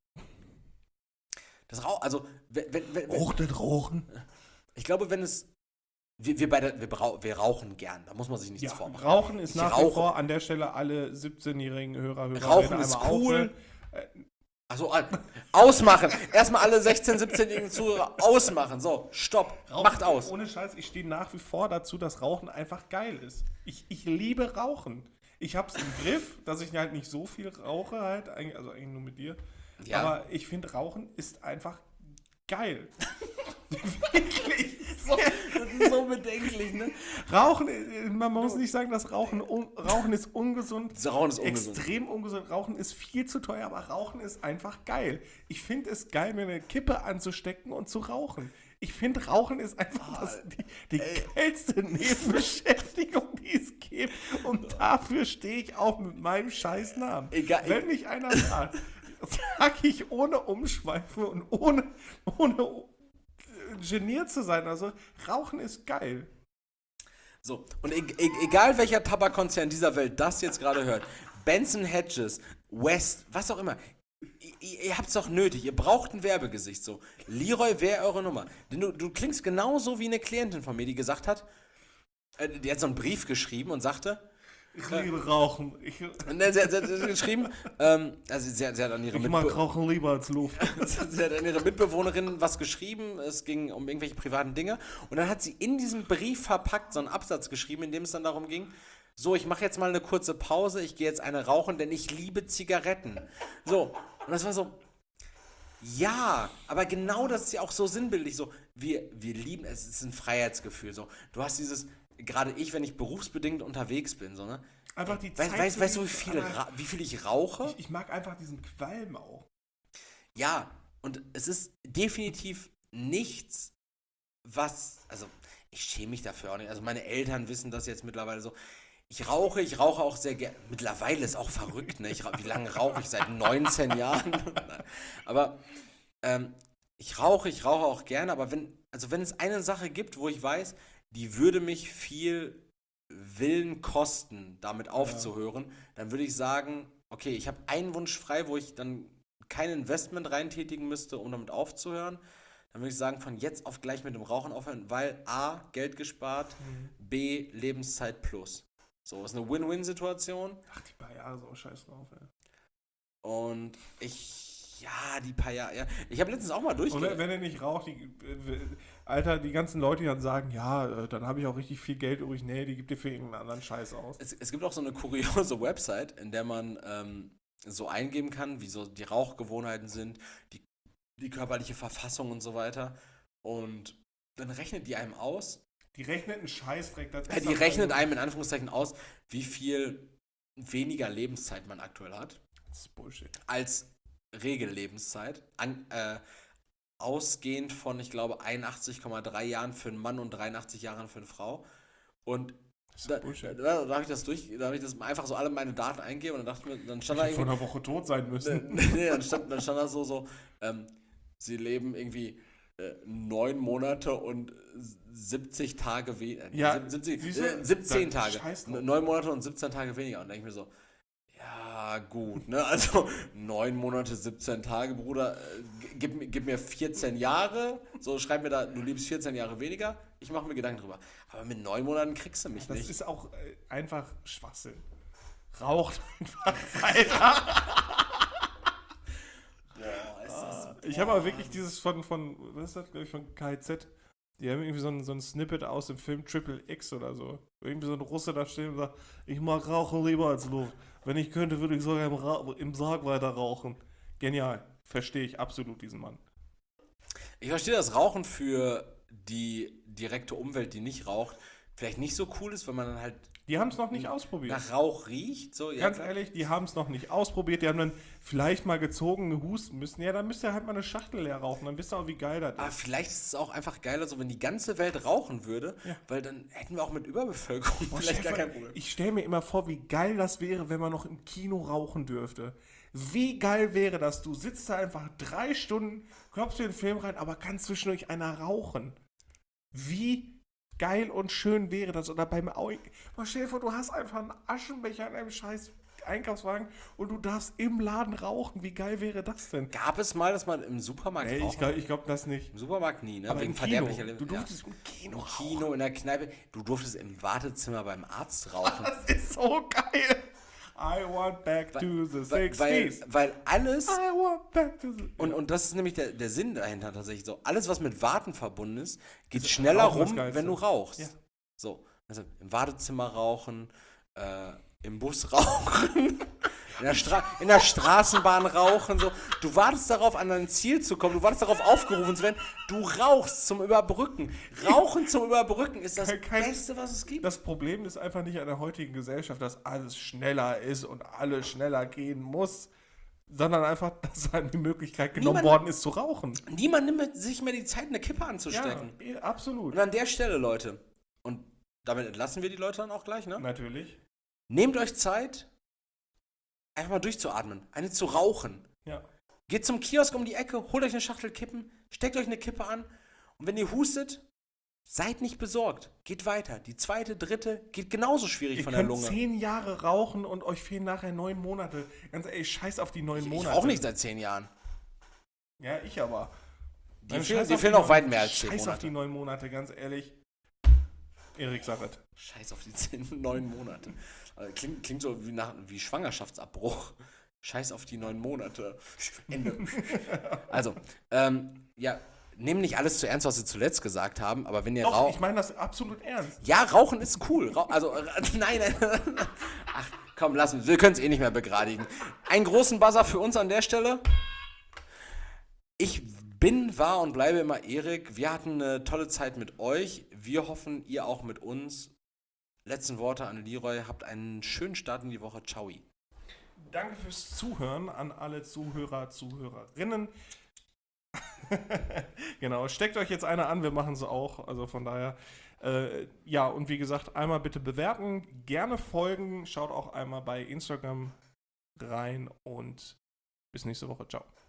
Das Rauchen, also, wenn, wenn, wenn, Auch das Rauchen? ich glaube, wenn es, wir, wir beide, wir, brau, wir rauchen gern, da muss man sich nichts Ja, vormachen. Rauchen ist Ich nach wie rauche- vor an der Stelle alle siebzehnjährigen Hörer, Hörer Rauchen ist cool. aufhören. Achso, ausmachen. Erstmal alle sechzehn-, siebzehnjährigen Zuhörer ausmachen. So, stopp. Rauchen, Macht aus. Ohne Scheiß, ich stehe nach wie vor dazu, dass Rauchen einfach geil ist. Ich, ich liebe Rauchen. Ich hab's im Griff, dass ich halt nicht so viel rauche, halt, eigentlich- also eigentlich nur mit dir. Ja. Aber ich finde, Rauchen ist einfach geil. Wirklich. So, das ist so bedenklich, ne? Rauchen, äh, man muss nicht sagen, dass Rauchen, un, Rauchen ist ungesund. Das Rauchen ist ungesund. Extrem ungesund. Rauchen ist viel zu teuer, aber Rauchen ist einfach geil. Ich finde es geil, mir eine Kippe anzustecken und zu rauchen. Ich finde, Rauchen ist einfach das, die, die geilste Nebenbeschäftigung, die es gibt. Und dafür stehe ich auch mit meinem scheiß Namen. Egal- Wenn mich einer sagt, sag ich ohne Umschweife und ohne, ohne geniert zu sein. Also, Rauchen ist geil. So, und e e egal welcher Tabakkonzern dieser Welt das jetzt gerade hört, Benson Hedges, West, was auch immer, ihr, ihr habt es doch nötig, ihr braucht ein Werbegesicht, so. Leroy wäre eure Nummer. Denn du, du klingst genauso wie eine Klientin von mir, die gesagt hat, äh, die hat so einen Brief geschrieben und sagte, Ich liebe Rauchen. Ich, ne, sie, hat, sie hat geschrieben, ähm, also sie hat, sie hat an ihre ich mag Mitbe Rauchen lieber als Luft. sie hat an ihre Mitbewohnerin was geschrieben, es ging um irgendwelche privaten Dinge und dann hat sie in diesem Brief verpackt so einen Absatz geschrieben, in dem es dann darum ging, so, ich mache jetzt mal eine kurze Pause, ich gehe jetzt eine rauchen, denn ich liebe Zigaretten. So, und das war so, ja, aber genau das ist ja auch so sinnbildlich, so, wir, wir lieben, es ist ein Freiheitsgefühl, so, du hast dieses, gerade ich, wenn ich berufsbedingt unterwegs bin, so, ne, Einfach die weißt, Zeit weißt, zu weißt du, wie genießen, viel, aber ra- wie viel ich rauche? Ich, ich mag einfach diesen Qualm auch. Ja, und es ist definitiv nichts, was, also ich schäme mich dafür auch nicht. Also meine Eltern wissen das jetzt mittlerweile so. Ich rauche, ich rauche auch sehr gerne. Mittlerweile ist auch verrückt, ne? Ich, ra- wie lange rauche ich? Seit neunzehn Jahren? Nein. Aber ähm, ich rauche, ich rauche auch gerne, aber wenn, also wenn es eine Sache gibt, wo ich weiß, die würde mich viel Willen kosten, damit aufzuhören, dann würde ich sagen, okay, ich habe einen Wunsch frei, wo ich dann kein Investment reintätigen müsste, um damit aufzuhören. Dann würde ich sagen, von jetzt auf gleich mit dem Rauchen aufhören, weil A, Geld gespart, B, Lebenszeit plus. So, ist eine Win-Win-Situation. Ach, die paar Jahre ist auch scheiß drauf, ey. Und ich, ja, die paar Jahre, ja. Ich habe letztens auch mal Und durchgerechnet. wenn er nicht raucht, die, äh, Alter, die ganzen Leute, die dann sagen, ja, äh, dann habe ich auch richtig viel Geld übrig. Nee, die gibt dir für irgendeinen anderen Scheiß aus. Es, es gibt auch so eine kuriose Website, in der man ähm, so eingeben kann, wie so die Rauchgewohnheiten sind, die, die körperliche Verfassung und so weiter. Und dann rechnet die einem aus, Die rechnet einen Scheißdreck. Das äh, ist die das rechnet also- einem in Anführungszeichen aus, wie viel weniger Lebenszeit man aktuell hat, Das ist Bullshit. als Regellebenszeit. An, äh, ausgehend von, ich glaube, einundachtzig Komma drei Jahren für einen Mann und dreiundachtzig Jahren für eine Frau. Und Das ist da, Bullshit. da, da habe ich das durch, da habe ich das einfach so alle meine Daten eingegeben und dann dachte ich mir, dann stand da Ich hätte vor irgendwie, einer Woche tot sein müssen. nee, nee, dann stand, dann stand da so, so, ähm, sie leben irgendwie äh, neun Monate und siebzig Tage weniger. Ja, siebzig, siehste, äh, siebzehn dann Tage. scheiß drauf. neun Monate und siebzehn Tage weniger. Und dann denke ich mir so, ja, gut, ne? Also neun Monate, siebzehn Tage, Bruder. Äh, gib, mir- gib mir vierzehn Jahre. So, schreib mir da, du liebst vierzehn Jahre weniger. Ich mache mir Gedanken drüber. Aber mit neun Monaten kriegst du mich Das nicht. ist auch äh, einfach Schwachsinn. Raucht einfach weiter. Boah, ist das, Ich habe aber wirklich dieses von, von, was ist das, glaube ich, von K I Z. Die haben irgendwie so ein, so ein Snippet aus dem Film Triple X oder so. Irgendwie so ein Russe da stehen und sagt, ich mag Rauchen lieber als Luft. Wenn ich könnte, würde ich sogar im, Ra im Sarg weiter rauchen. Genial. Verstehe ich absolut diesen Mann. Ich verstehe, dass Rauchen für die direkte Umwelt, die nicht raucht, vielleicht nicht so cool ist, wenn man dann halt Die haben es noch nicht ausprobiert. nach Rauch riecht. So, ja, Ganz klar. ehrlich, die haben es noch nicht ausprobiert. Die haben dann vielleicht mal gezogen, gehusten müssen. Ja, dann müsst ihr halt mal eine Schachtel leer rauchen. Dann wisst ihr auch, wie geil das Aber ist. vielleicht ist es auch einfach geiler, so wenn die ganze Welt rauchen würde, Ja. weil dann hätten wir auch mit Überbevölkerung Boah, vielleicht gar Stefan, kein Problem. ich stelle mir immer vor, wie geil das wäre, wenn man noch im Kino rauchen dürfte. Wie geil wäre das? Du sitzt da einfach drei Stunden, klopfst dir den Film rein, aber kannst zwischendurch einer rauchen. Wie geil und schön wäre das? Oder beim Au Boah, stell dir vor, du hast einfach einen Aschenbecher in einem scheiß Einkaufswagen und du darfst im Laden rauchen. Wie geil wäre das denn? Gab es mal, dass man im Supermarkt Nee, ich rauchen glaube ich glaub das nicht. Im Supermarkt nie, ne? Aber Wegen im Kino. verderblicher Du Lebensmittel. durftest im Kino Im rauchen. Kino, in der Kneipe. Du durftest im Wartezimmer beim Arzt rauchen. Das ist so geil. I want back to the weil, weil, sixties. weil alles, I want back to the... und, und das ist nämlich der, der Sinn dahinter tatsächlich so, alles, was mit Warten verbunden ist, geht schneller Rauchen das rum, Geilste. wenn du rauchst. Ja. So, also im Wartezimmer rauchen, äh, im Bus rauchen, in der, Stra in der Straßenbahn rauchen, so. Du wartest darauf, an dein Ziel zu kommen, du wartest darauf, aufgerufen zu werden. Du rauchst zum Überbrücken. Rauchen zum Überbrücken ist das Kein- Beste, was es gibt. Das Problem ist einfach nicht an der heutigen Gesellschaft, dass alles schneller ist und alles schneller gehen muss, sondern einfach, dass einem die Möglichkeit genommen Niemand- worden ist zu rauchen. Niemand nimmt sich mehr die Zeit, eine Kippe anzustecken. Ja, absolut. Und an der Stelle, Leute, und damit entlassen wir die Leute dann auch gleich, ne? Natürlich. Nehmt euch Zeit, einfach mal durchzuatmen, eine zu rauchen. Ja. Geht zum Kiosk um die Ecke, holt euch eine Schachtel Kippen, steckt euch eine Kippe an und wenn ihr hustet, seid nicht besorgt. Geht weiter. Die zweite, dritte geht genauso schwierig Ihr von der könnt Lunge. zehn Jahre rauchen und euch fehlen nachher neun Monate. Ganz ehrlich, scheiß auf die neun Ich Monate. auch nicht seit zehn Jahren. Ja, ich aber. Die Dann fehlen, scheiß die auf fehlen die auch neun- weit mehr als zehn Scheiß auf Monate. die neun Monate, ganz ehrlich. Erik Sarret. Scheiß auf die zehn, neun Monate. Also Klingt, klingt so wie, nach, wie Schwangerschaftsabbruch. Scheiß auf die neun Monate. Ende. Also, ähm, ja, nehmt nicht alles zu ernst, was wir zuletzt gesagt haben, aber wenn ihr Doch, raucht. ich meine das absolut ernst. Ja, Rauchen ist cool. Rauch, also, äh, nein, nein. Ach, komm, lass uns. Wir können es eh nicht mehr begradigen. Einen großen Buzzer für uns an der Stelle. Ich bin, war und bleibe immer Erik. Wir hatten eine tolle Zeit mit euch. Wir hoffen, ihr auch mit uns. Letzten Worte an Leroy. Habt einen schönen Start in die Woche. Ciao. Danke fürs Zuhören an alle Zuhörer, Zuhörerinnen. Genau, steckt euch jetzt eine an, wir machen es auch. Also von daher, äh, ja, und wie gesagt, einmal bitte bewerten, gerne folgen, schaut auch einmal bei Instagram rein und bis nächste Woche. Ciao.